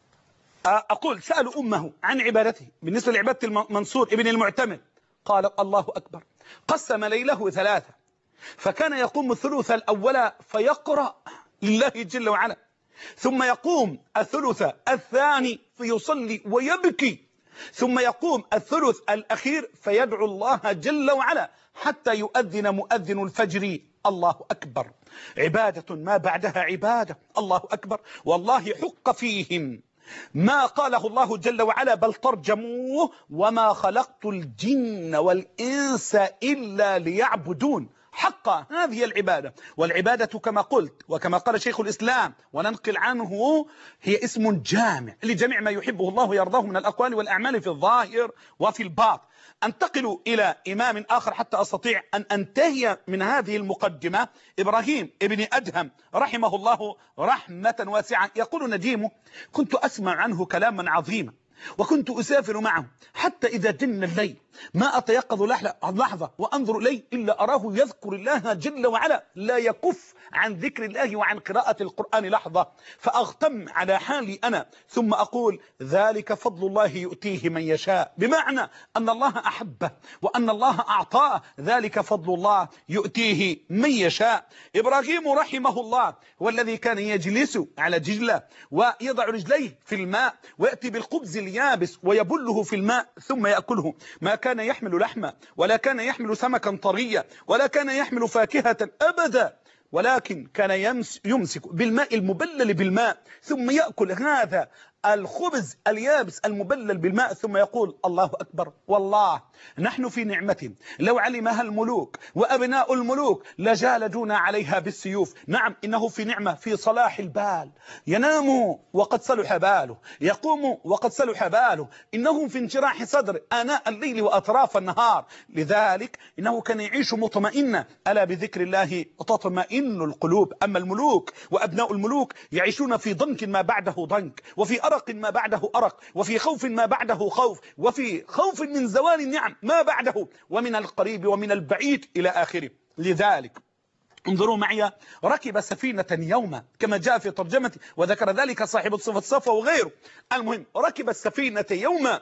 أقول سألوا أمه عن عبادته بالنسبة لعبادة المنصور ابن المعتمد، قال الله أكبر، قسم ليله ثلاثة، فكان يقوم الثلث الأول فيقرأ لله جل وعلا، ثم يقوم الثلث الثاني فيصلي ويبكي، ثم يقوم الثلث الأخير فيدعو الله جل وعلا حتى يؤذن مؤذن الفجر. الله أكبر، عبادة ما بعدها عبادة. الله أكبر، والله حق فيهم ما قاله الله جل وعلا بل ترجموه وما خلقت الجن والإنس إلا ليعبدون. حقا هذه العبادة، والعبادة كما قلت وكما قال شيخ الإسلام وننقل عنه هي اسم جامع لجميع ما يحبه الله ويرضاه من الأقوال والأعمال في الظاهر وفي الباطن. أنتقل إلى إمام آخر حتى أستطيع أن أنتهي من هذه المقدمة. إبراهيم ابن أدهم رحمه الله رحمة واسعة يقول نديمه: كنت أسمع عنه كلاما عظيما وكنت أسافر معه حتى إذا جن الليل ما أتيقظ لحظة وأنظر إليه إلا أراه يذكر الله جل وعلا لا يكف عن ذكر الله وعن قراءة القرآن لحظة، فأغتم على حالي أنا ثم أقول ذلك فضل الله يؤتيه من يشاء، بمعنى أن الله أحبه وأن الله أعطاه، ذلك فضل الله يؤتيه من يشاء. إبراهيم رحمه الله والذي كان يجلس على ججلة ويضع رجليه في الماء ويأتي بالخبز اليابس ويبله في الماء ثم يأكله، ما كان يحمل لحمة ولا كان يحمل سمكا طريا ولا كان يحمل فاكهة أبدا، ولكن كان يمسك بالماء المبلل بالماء ثم يأكل هذا الخبز اليابس المبلل بالماء ثم يقول الله أكبر، والله نحن في نعمة لو علمها الملوك وأبناء الملوك لجالدونا عليها بالسيوف. نعم، إنه في نعمة في صلاح البال، ينام وقد صلح باله، يقوم وقد صلح باله، إنه في انشراح صدر آناء الليل وأطراف النهار، لذلك إنه كان يعيش مطمئنا. ألا بذكر الله تطمئن القلوب. أما الملوك وأبناء الملوك يعيشون في ضنك ما بعده ضنك، وفي أرق ما بعده أرق، وفي خوف ما بعده خوف، وفي خوف من زوال النعم ما بعده، ومن القريب ومن البعيد إلى آخره. لذلك انظروا معي، ركب سفينة يوما كما جاء في ترجمته وذكر ذلك صاحب الصفة الصفا وغيره. المهم ركب السفينة يوما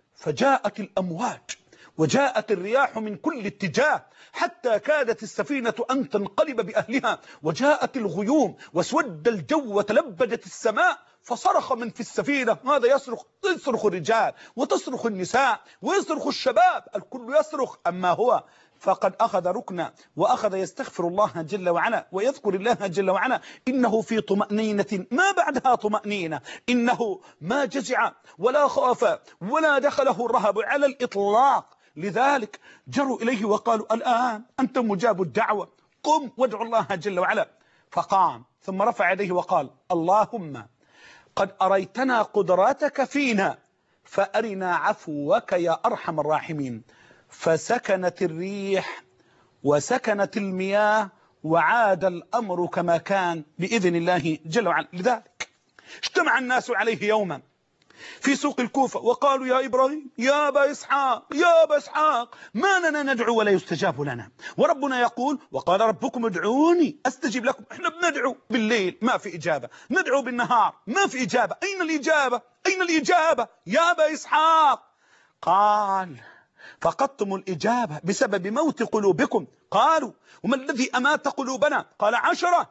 فجاءت الأمواج وجاءت الرياح من كل اتجاه حتى كادت السفينة أن تنقلب بأهلها، وجاءت الغيوم واسود الجو وتلبدت السماء، فصرخ من في السفينة، هذا يصرخ، يصرخ الرجال وتصرخ النساء ويصرخ الشباب، الكل يصرخ، أما هو فقد أخذ ركنا وأخذ يستغفر الله جل وعلا ويذكر الله جل وعلا، إنه في طمأنينة ما بعدها طمأنينة، إنه ما جزع ولا خاف ولا دخله الرهب على الإطلاق. لذلك جروا إليه وقالوا الآن أنت مجاب الدعوة، قم وادعو الله جل وعلا. فقام ثم رفع يديه وقال اللهم قد أريتنا قدراتك فينا فأرنا عفوك يا أرحم الراحمين. فسكنت الريح وسكنت المياه وعاد الأمر كما كان بإذن الله جل وعلا. لذلك اجتمع الناس عليه يوما في سوق الكوفة وقالوا يا إبراهيم يا أبا إسحاق يا أبا إسحاق ما لنا ندعو ولا يستجاب لنا، وربنا يقول وقال ربكم ادعوني أستجيب لكم. احنا بندعو بالليل ما في إجابة، ندعو بالنهار ما في إجابة، أين الإجابة؟ أين الإجابة يا أبا إسحاق؟ قال فقدتم الإجابة بسبب موت قلوبكم. قالوا وما الذي أمات قلوبنا؟ قال عشرة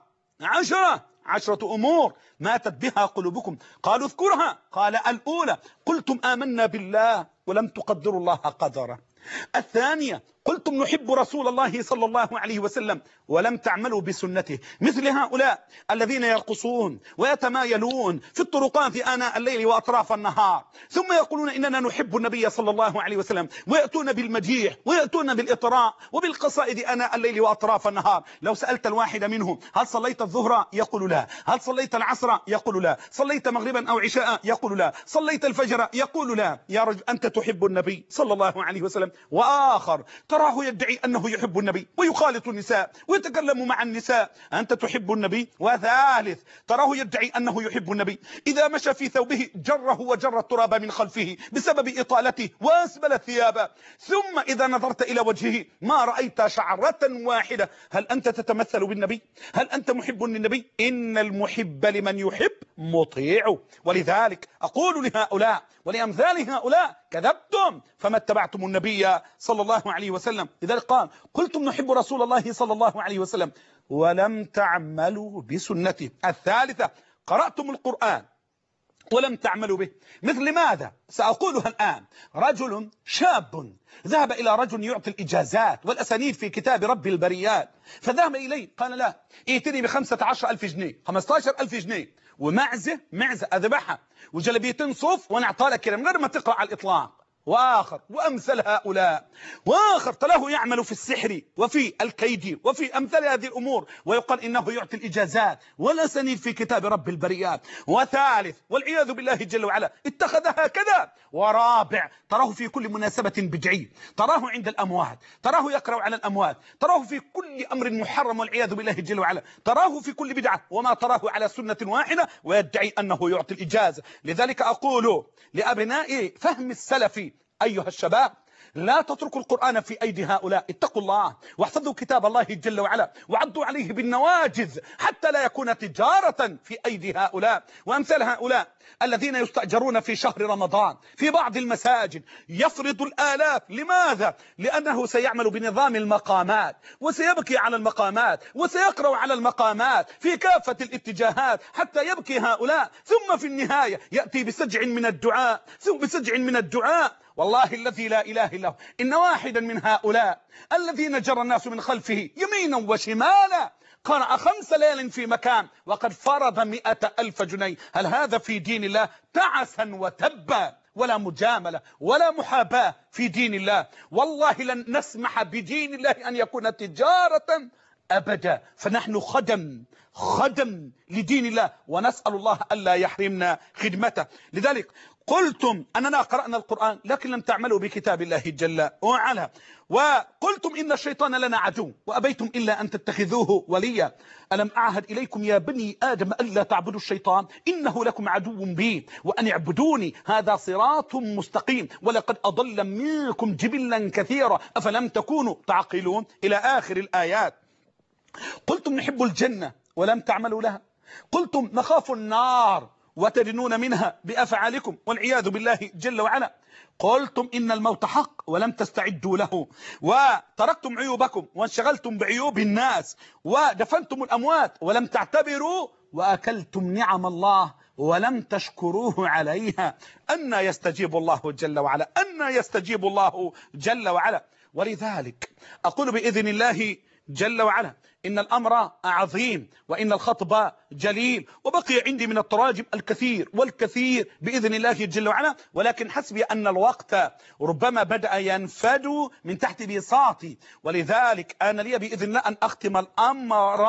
عشرة عشرة أمور ماتت بها قلوبكم. قالوا اذكرها. قال الأولى قلتم آمنا بالله ولم تقدروا الله قدره. الثانية قلتم نحب رسول الله صلى الله عليه وسلم ولم تعملوا بسنته، مثل هؤلاء الذين يرقصون ويتمايلون في الطرقات آناء الليل وأطراف النهار، ثم يقولون إننا نحب النبي صلى الله عليه وسلم، ويأتون بالمديح ويأتون بالإطراء وبالقصائد آناء الليل وأطراف النهار. لو سألت الواحد منهم هل صليت الظهر؟ يقول لا. هل صليت العصر؟ يقول لا. صليت مغربا أو عشاء؟ يقول لا. صليت الفجر؟ يقول لا. يا رجل أنت تحب النبي صلى الله عليه وسلم. وآخر تراه يدعي أنه يحب النبي ويخالط النساء ويتكلم مع النساء، أنت تحب النبي. وثالث تراه يدعي أنه يحب النبي، إذا مشى في ثوبه جره وجر التراب من خلفه بسبب إطالته وأسبل الثياب، ثم إذا نظرت إلى وجهه ما رأيت شعرة واحدة. هل أنت تتمثل بالنبي؟ هل أنت محب للنبي؟ إن المحب لمن يحب مطيع. ولذلك أقول لهؤلاء ولأمثال هؤلاء كذبتم فما اتبعتم النبي صلى الله عليه وسلم. لذلك قال قلتم نحب رسول الله صلى الله عليه وسلم ولم تعملوا بسنته. الثالثة قرأتم القرآن ولم تعملوا به. مثل ماذا؟ سأقولها الآن. رجل شاب ذهب إلى رجل يعطي الإجازات والأسانيد في كتاب رب البريات، فذهب إليه قال لا ائتني بخمسة عشر ألف جنيه خمسة عشر ألف جنيه ومعزة معزة أذبحها وجلبيتين صوف ونعطى لك كده من غير ما تقرأ على الإطلاق. وآخر وأمثل هؤلاء، وآخر تلاه يعمل في السحر وفي الكيد وفي أمثال هذه الأمور ويقال إنه يعطي الإجازات والأسانيد في كتاب رب البريات. وثالث والعياذ بالله جل وعلا اتخذها كذا. ورابع تراه في كل مناسبة بدعي، تراه عند الأموات، تراه يقرأ على الأموات، تراه في كل أمر محرم والعياذ بالله جل وعلا، تراه في كل بدعة وما تراه على سنة واحدة ويدعي أنه يعطي الإجازة. لذلك أقول لأبناء فهم السلف أيها الشباب لا تتركوا القرآن في أيدي هؤلاء، اتقوا الله واحفظوا كتاب الله جل وعلا وعضوا عليه بالنواجذ حتى لا يكون تجارة في أيدي هؤلاء وأمثال هؤلاء الذين يستأجرون في شهر رمضان في بعض المساجد يفرض الآلاف. لماذا؟ لأنه سيعمل بنظام المقامات وسيبكي على المقامات وسيقرأ على المقامات في كافة الاتجاهات حتى يبكي هؤلاء، ثم في النهاية يأتي بسجع من الدعاء ثم بسجع من الدعاء. والله الذي لا إله إلا هو إن واحدا من هؤلاء الذين جرى الناس من خلفه يمينا وشمالا قرأ خمس ليال في مكان وقد فرض مئة ألف جنيه. هل هذا في دين الله؟ تعسا وتبا، ولا مجاملة ولا محاباة في دين الله. والله لن نسمح بدين الله أن يكون تجارة أبدا، فنحن خدم خدم لدين الله ونسأل الله ألا يحرمنا خدمته. لذلك قلتم أننا قرأنا القرآن لكن لم تعملوا بكتاب الله جل وعلا، وقلتم إن الشيطان لنا عدو وأبيتم إلا أن تتخذوه وليا. ألم أعهد إليكم يا بني آدم ألا تعبدوا الشيطان إنه لكم عدو مبين وأن اعبدوني هذا صراط مستقيم ولقد أضل منكم جبلا كثيرا أفلم تكونوا تعقلون إلى آخر الآيات. قلتم نحب الجنة ولم تعملوا لها. قلتم نخاف النار وتدنون منها بأفعالكم والعياذ بالله جل وعلا. قلتم إن الموت حق ولم تستعدوا له، وتركتم عيوبكم وانشغلتم بعيوب الناس، ودفنتم الأموات ولم تعتبروا، وأكلتم نعم الله ولم تشكروه عليها. أن يستجيب الله جل وعلا، أن يستجيب الله جل وعلا. ولذلك أقول بإذن الله جل وعلا إن الأمر عظيم وإن الخطب جليل، وبقي عندي من التراجم الكثير والكثير بإذن الله جل وعلا، ولكن حسبي أن الوقت ربما بدأ ينفد من تحت بساطي، ولذلك أنا لي بإذن الله أن أختم الأمر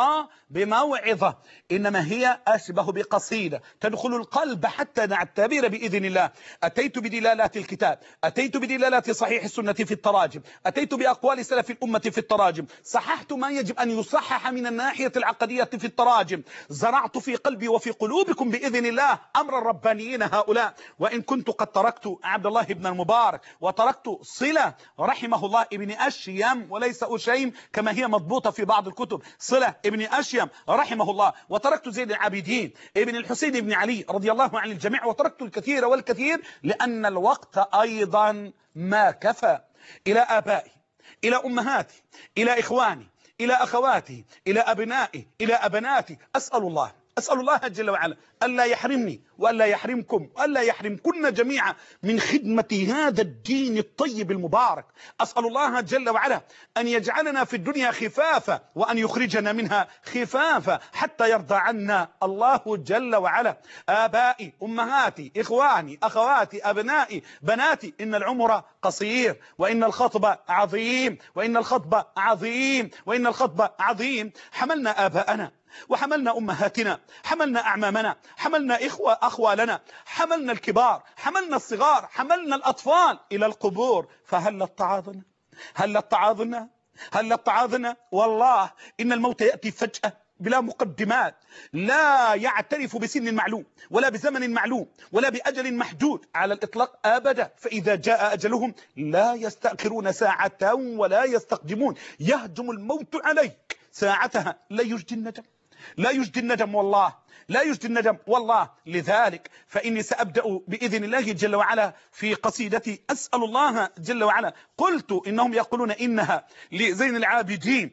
بموعظة إنما هي أشبه بقصيدة تدخل القلب حتى نعتبر بإذن الله. أتيت بدلالات الكتاب، أتيت بدلالات صحيح السنة في التراجم، أتيت بأقوال سلف الأمة في التراجم، صححت ما يجب أن يصحح من الناحية العقدية في التراجم، زرعت في قلبي وفي قلوبكم بإذن الله أمر الربانيين هؤلاء. وإن كنت قد تركت عبد الله بن المبارك وتركت صلة رحمه الله ابن أشيم وليس أشيم كما هي مضبوطة في بعض الكتب، صلة ابن أشيم رحمه الله، وتركت زين العابدين ابن الحسين بن علي رضي الله عن الجميع، وتركت الكثير والكثير لأن الوقت أيضا ما كفى. إلى آبائي، إلى أمهاتي، إلى إخواني، إلى أخواتي، إلى أبنائي، إلى أبناتي، أسأل الله أسأل الله جل وعلا ألا يحرمني وألا يحرمكم وألا يحرمكن جميعا من خدمة هذا الدين الطيب المبارك. أسأل الله جل وعلا أن يجعلنا في الدنيا خفافة وأن يخرجنا منها خفافة حتى يرضى عنا الله جل وعلا. آبائي، أمهاتي، إخواني، أخواتي، أبنائي، بناتي، إن العمر قصير وإن الخطب عظيم وإن الخطب عظيم وإن الخطب عظيم. حملنا آباءنا وحملنا أمهاتنا، حملنا أعمامنا، حملنا إخوة أخوالنا، حملنا الكبار، حملنا الصغار، حملنا الأطفال إلى القبور، فهل اتعاظنا؟ هل اتعاظنا؟ هل اتعاظنا؟ والله إن الموت يأتي فجأة بلا مقدمات، لا يعترف بسن معلوم ولا بزمن معلوم ولا بأجل محدود على الإطلاق أبدا، فإذا جاء أجلهم لا يستأخرون ساعة ولا يستقدمون، يهجم الموت عليك ساعتها، لا يجدي الندم، لا يجدي الندم والله، لا يجدي الندم والله. لذلك فإني سأبدأ بإذن الله جل وعلا في قصيدتي أسأل الله جل وعلا. قلت إنهم يقولون إنها لزين العابدين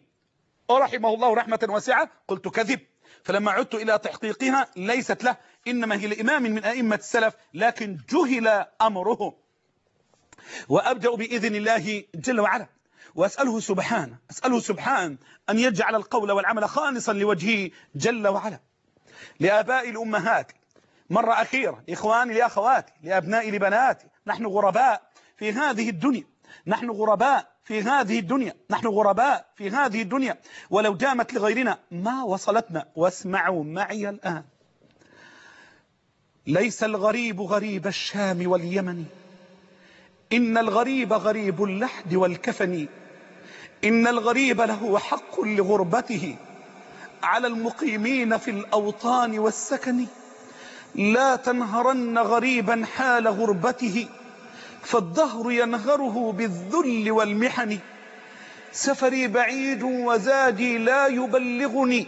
رحمه الله رحمة واسعة، قلت كذب، فلما عدت إلى تحقيقها ليست له، إنما هي لإمام من أئمة السلف لكن جهل أمره. وأبدأ بإذن الله جل وعلا وأسأله سبحانه أسأله سبحانه أن يجعل القول والعمل خالصا لوجهه جل وعلا. لآبائي الأمهات مرة أخيرة، إخواني لأخواتي، لأبنائي لبناتي، نحن غرباء في هذه الدنيا، نحن غرباء في هذه الدنيا، نحن غرباء في هذه الدنيا، ولو دامت لغيرنا ما وصلتنا. واسمعوا معي الآن: ليس الغريب غريب الشام واليمن، إن الغريب غريب اللحد والكفن، إن الغريب له حق لغربته على المقيمين في الأوطان والسكن. لا تنهرن غريبا حال غربته، فالدهر ينهره بالذل والمحن. سفري بعيد وزادي لا يبلغني،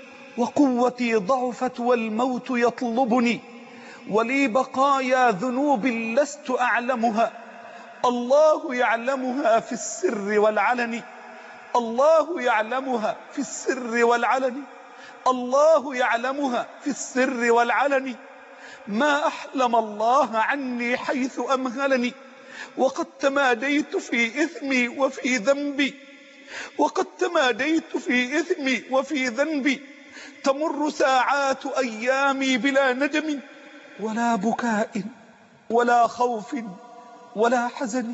وقوتي ضعفت والموت يطلبني، ولي بقايا ذنوب لست أعلمها، الله يعلمها في السر والعلن، الله يعلمها في السر والعلن، الله يعلمها في السر والعلن. ما أحلم الله عني حيث أمهلني، وقد تماديت في إثمي وفي ذنبي، وقد تماديت في إثمي وفي ذنبي. تمر ساعات أيامي بلا ندم ولا بكاء ولا خوف ولا حزن.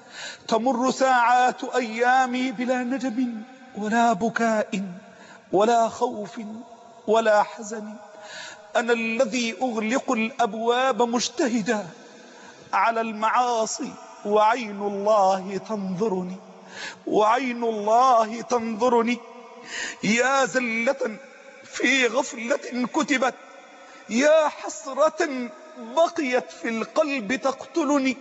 تمر ساعات أيامي بلا ندم ولا بكاء ولا خوف ولا حزن. أنا الذي أغلق الأبواب مجتهدا على المعاصي، وعين الله تنظرني، وعين الله تنظرني. يا زلة في غفلة كتبت، يا حسرة بقيت في القلب تقتلني.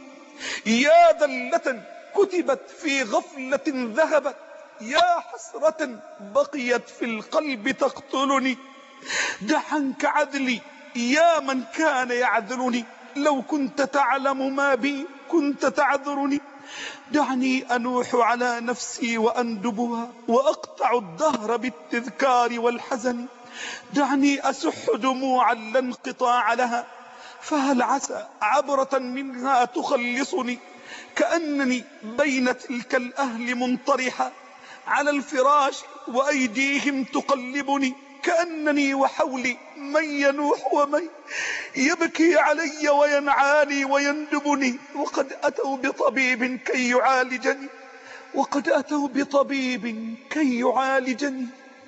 يا ذلة كتبت في غفلة ذهبت، يا حسرة بقيت في القلب تقتلني. دع عنك عذلي يا من كان يعذرني، لو كنت تعلم ما بي كنت تعذرني. دعني أنوح على نفسي وأندبها، وأقطع الدهر بالتذكار والحزن. دعني أسح دموعا لا انقطاع لها، فهل عسى عبرة منها تخلصني. كأنني بين تلك الأهل منطرحة، على الفراش وأيديهم تقلبني كأنني وحولي من ينوح ومن يبكي علي وينعاني ويندبني. وقد أتوا بطبيب كي يعالجني وقد أتوا بطبيب كي يعالجني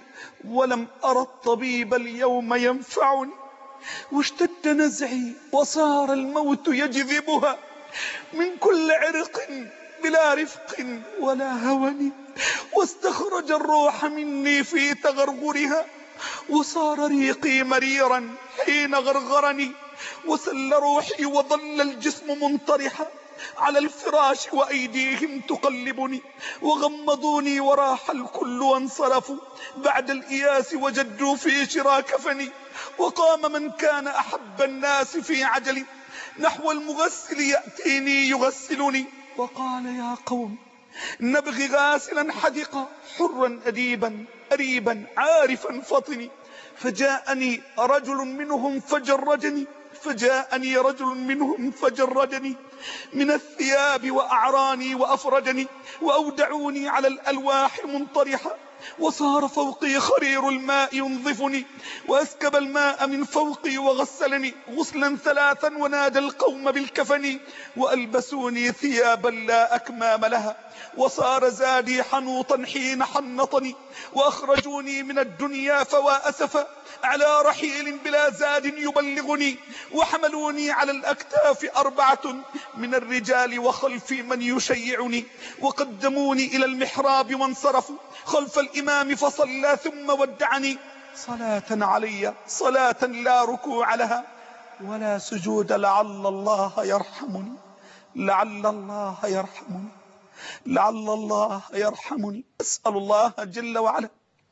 ولم أرى الطبيب اليوم ينفعني. واشتد نزعي وصار الموت يجذبها من كل عرق بلا رفق ولا هون. واستخرج الروح مني في تغرغرها وصار ريقي مريرا حين غرغرني. وسل روحي وظل الجسم منطرحا على الفراش وأيديهم تقلبني. وغمضوني وراح الكل وانصرفوا بعد الإياس وجدوا في شرى كفني. وقام من كان أحب الناس في عجل نحو المغسل يأتيني يغسلني وقال يا قوم نبغي غاسلا حدقا حرا أديبا أريبا عارفا فطني. فجاءني رجل منهم فجردني فجاءني رجل منهم فجردني من الثياب وأعراني وأفرجني وأودعوني على الألواح منطرحا. وصار فوقي خرير الماء ينظفني وأسكب الماء من فوقي وغسلني غسلا ثلاثا ونادى القوم بالكفن. وألبسوني ثيابا لا أكمام لها وصار زادي حنوطا حين حنطني. وأخرجوني من الدنيا فوا أسفا على رحيل بلا زاد يبلغني. وحملوني على الأكتاف أربعة من الرجال وخلفي من يشيعني. وقدموني إلى المحراب وانصرفوا خلف الإمام فصلى ثم ودعني. صلاة علي صلاة لا ركوع لها ولا سجود لعل الله يرحمني لعل الله يرحمني لعل الله يرحمني. أسأل الله جل وعلا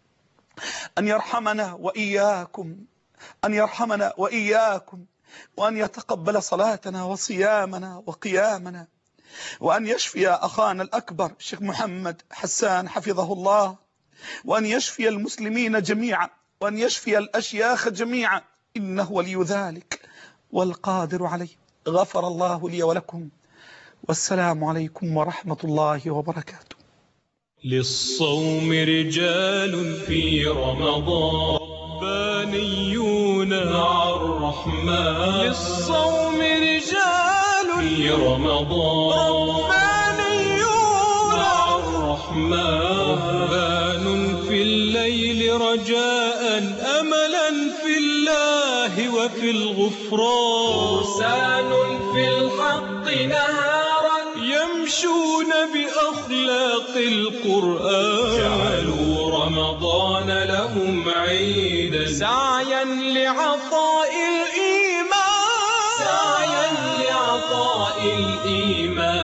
أن يرحمنا وإياكم أن يرحمنا وإياكم وأن يتقبل صلاتنا وصيامنا وقيامنا وأن يشفي أخانا الأكبر الشيخ محمد حسان حفظه الله وأن يشفي المسلمين جميعا وأن يشفي الأشياخ جميعا إنه ولي ذلك والقادر عليه. غفر الله لي ولكم والسلام عليكم ورحمة الله وبركاته. للصوم رجال في رمضان ربانيون مع الرحمن. للصوم رجال في رمضان ربانيون مع الرحمن. رهبان في الليل رجاء أملا في الله وفي الغفران. فرسان في الحق نهارا يمشون بأخلاق القرآن. جعلوا رمضان لهم عيدا سعيا لعطاء الإيمان سعيا لعطاء الإيمان.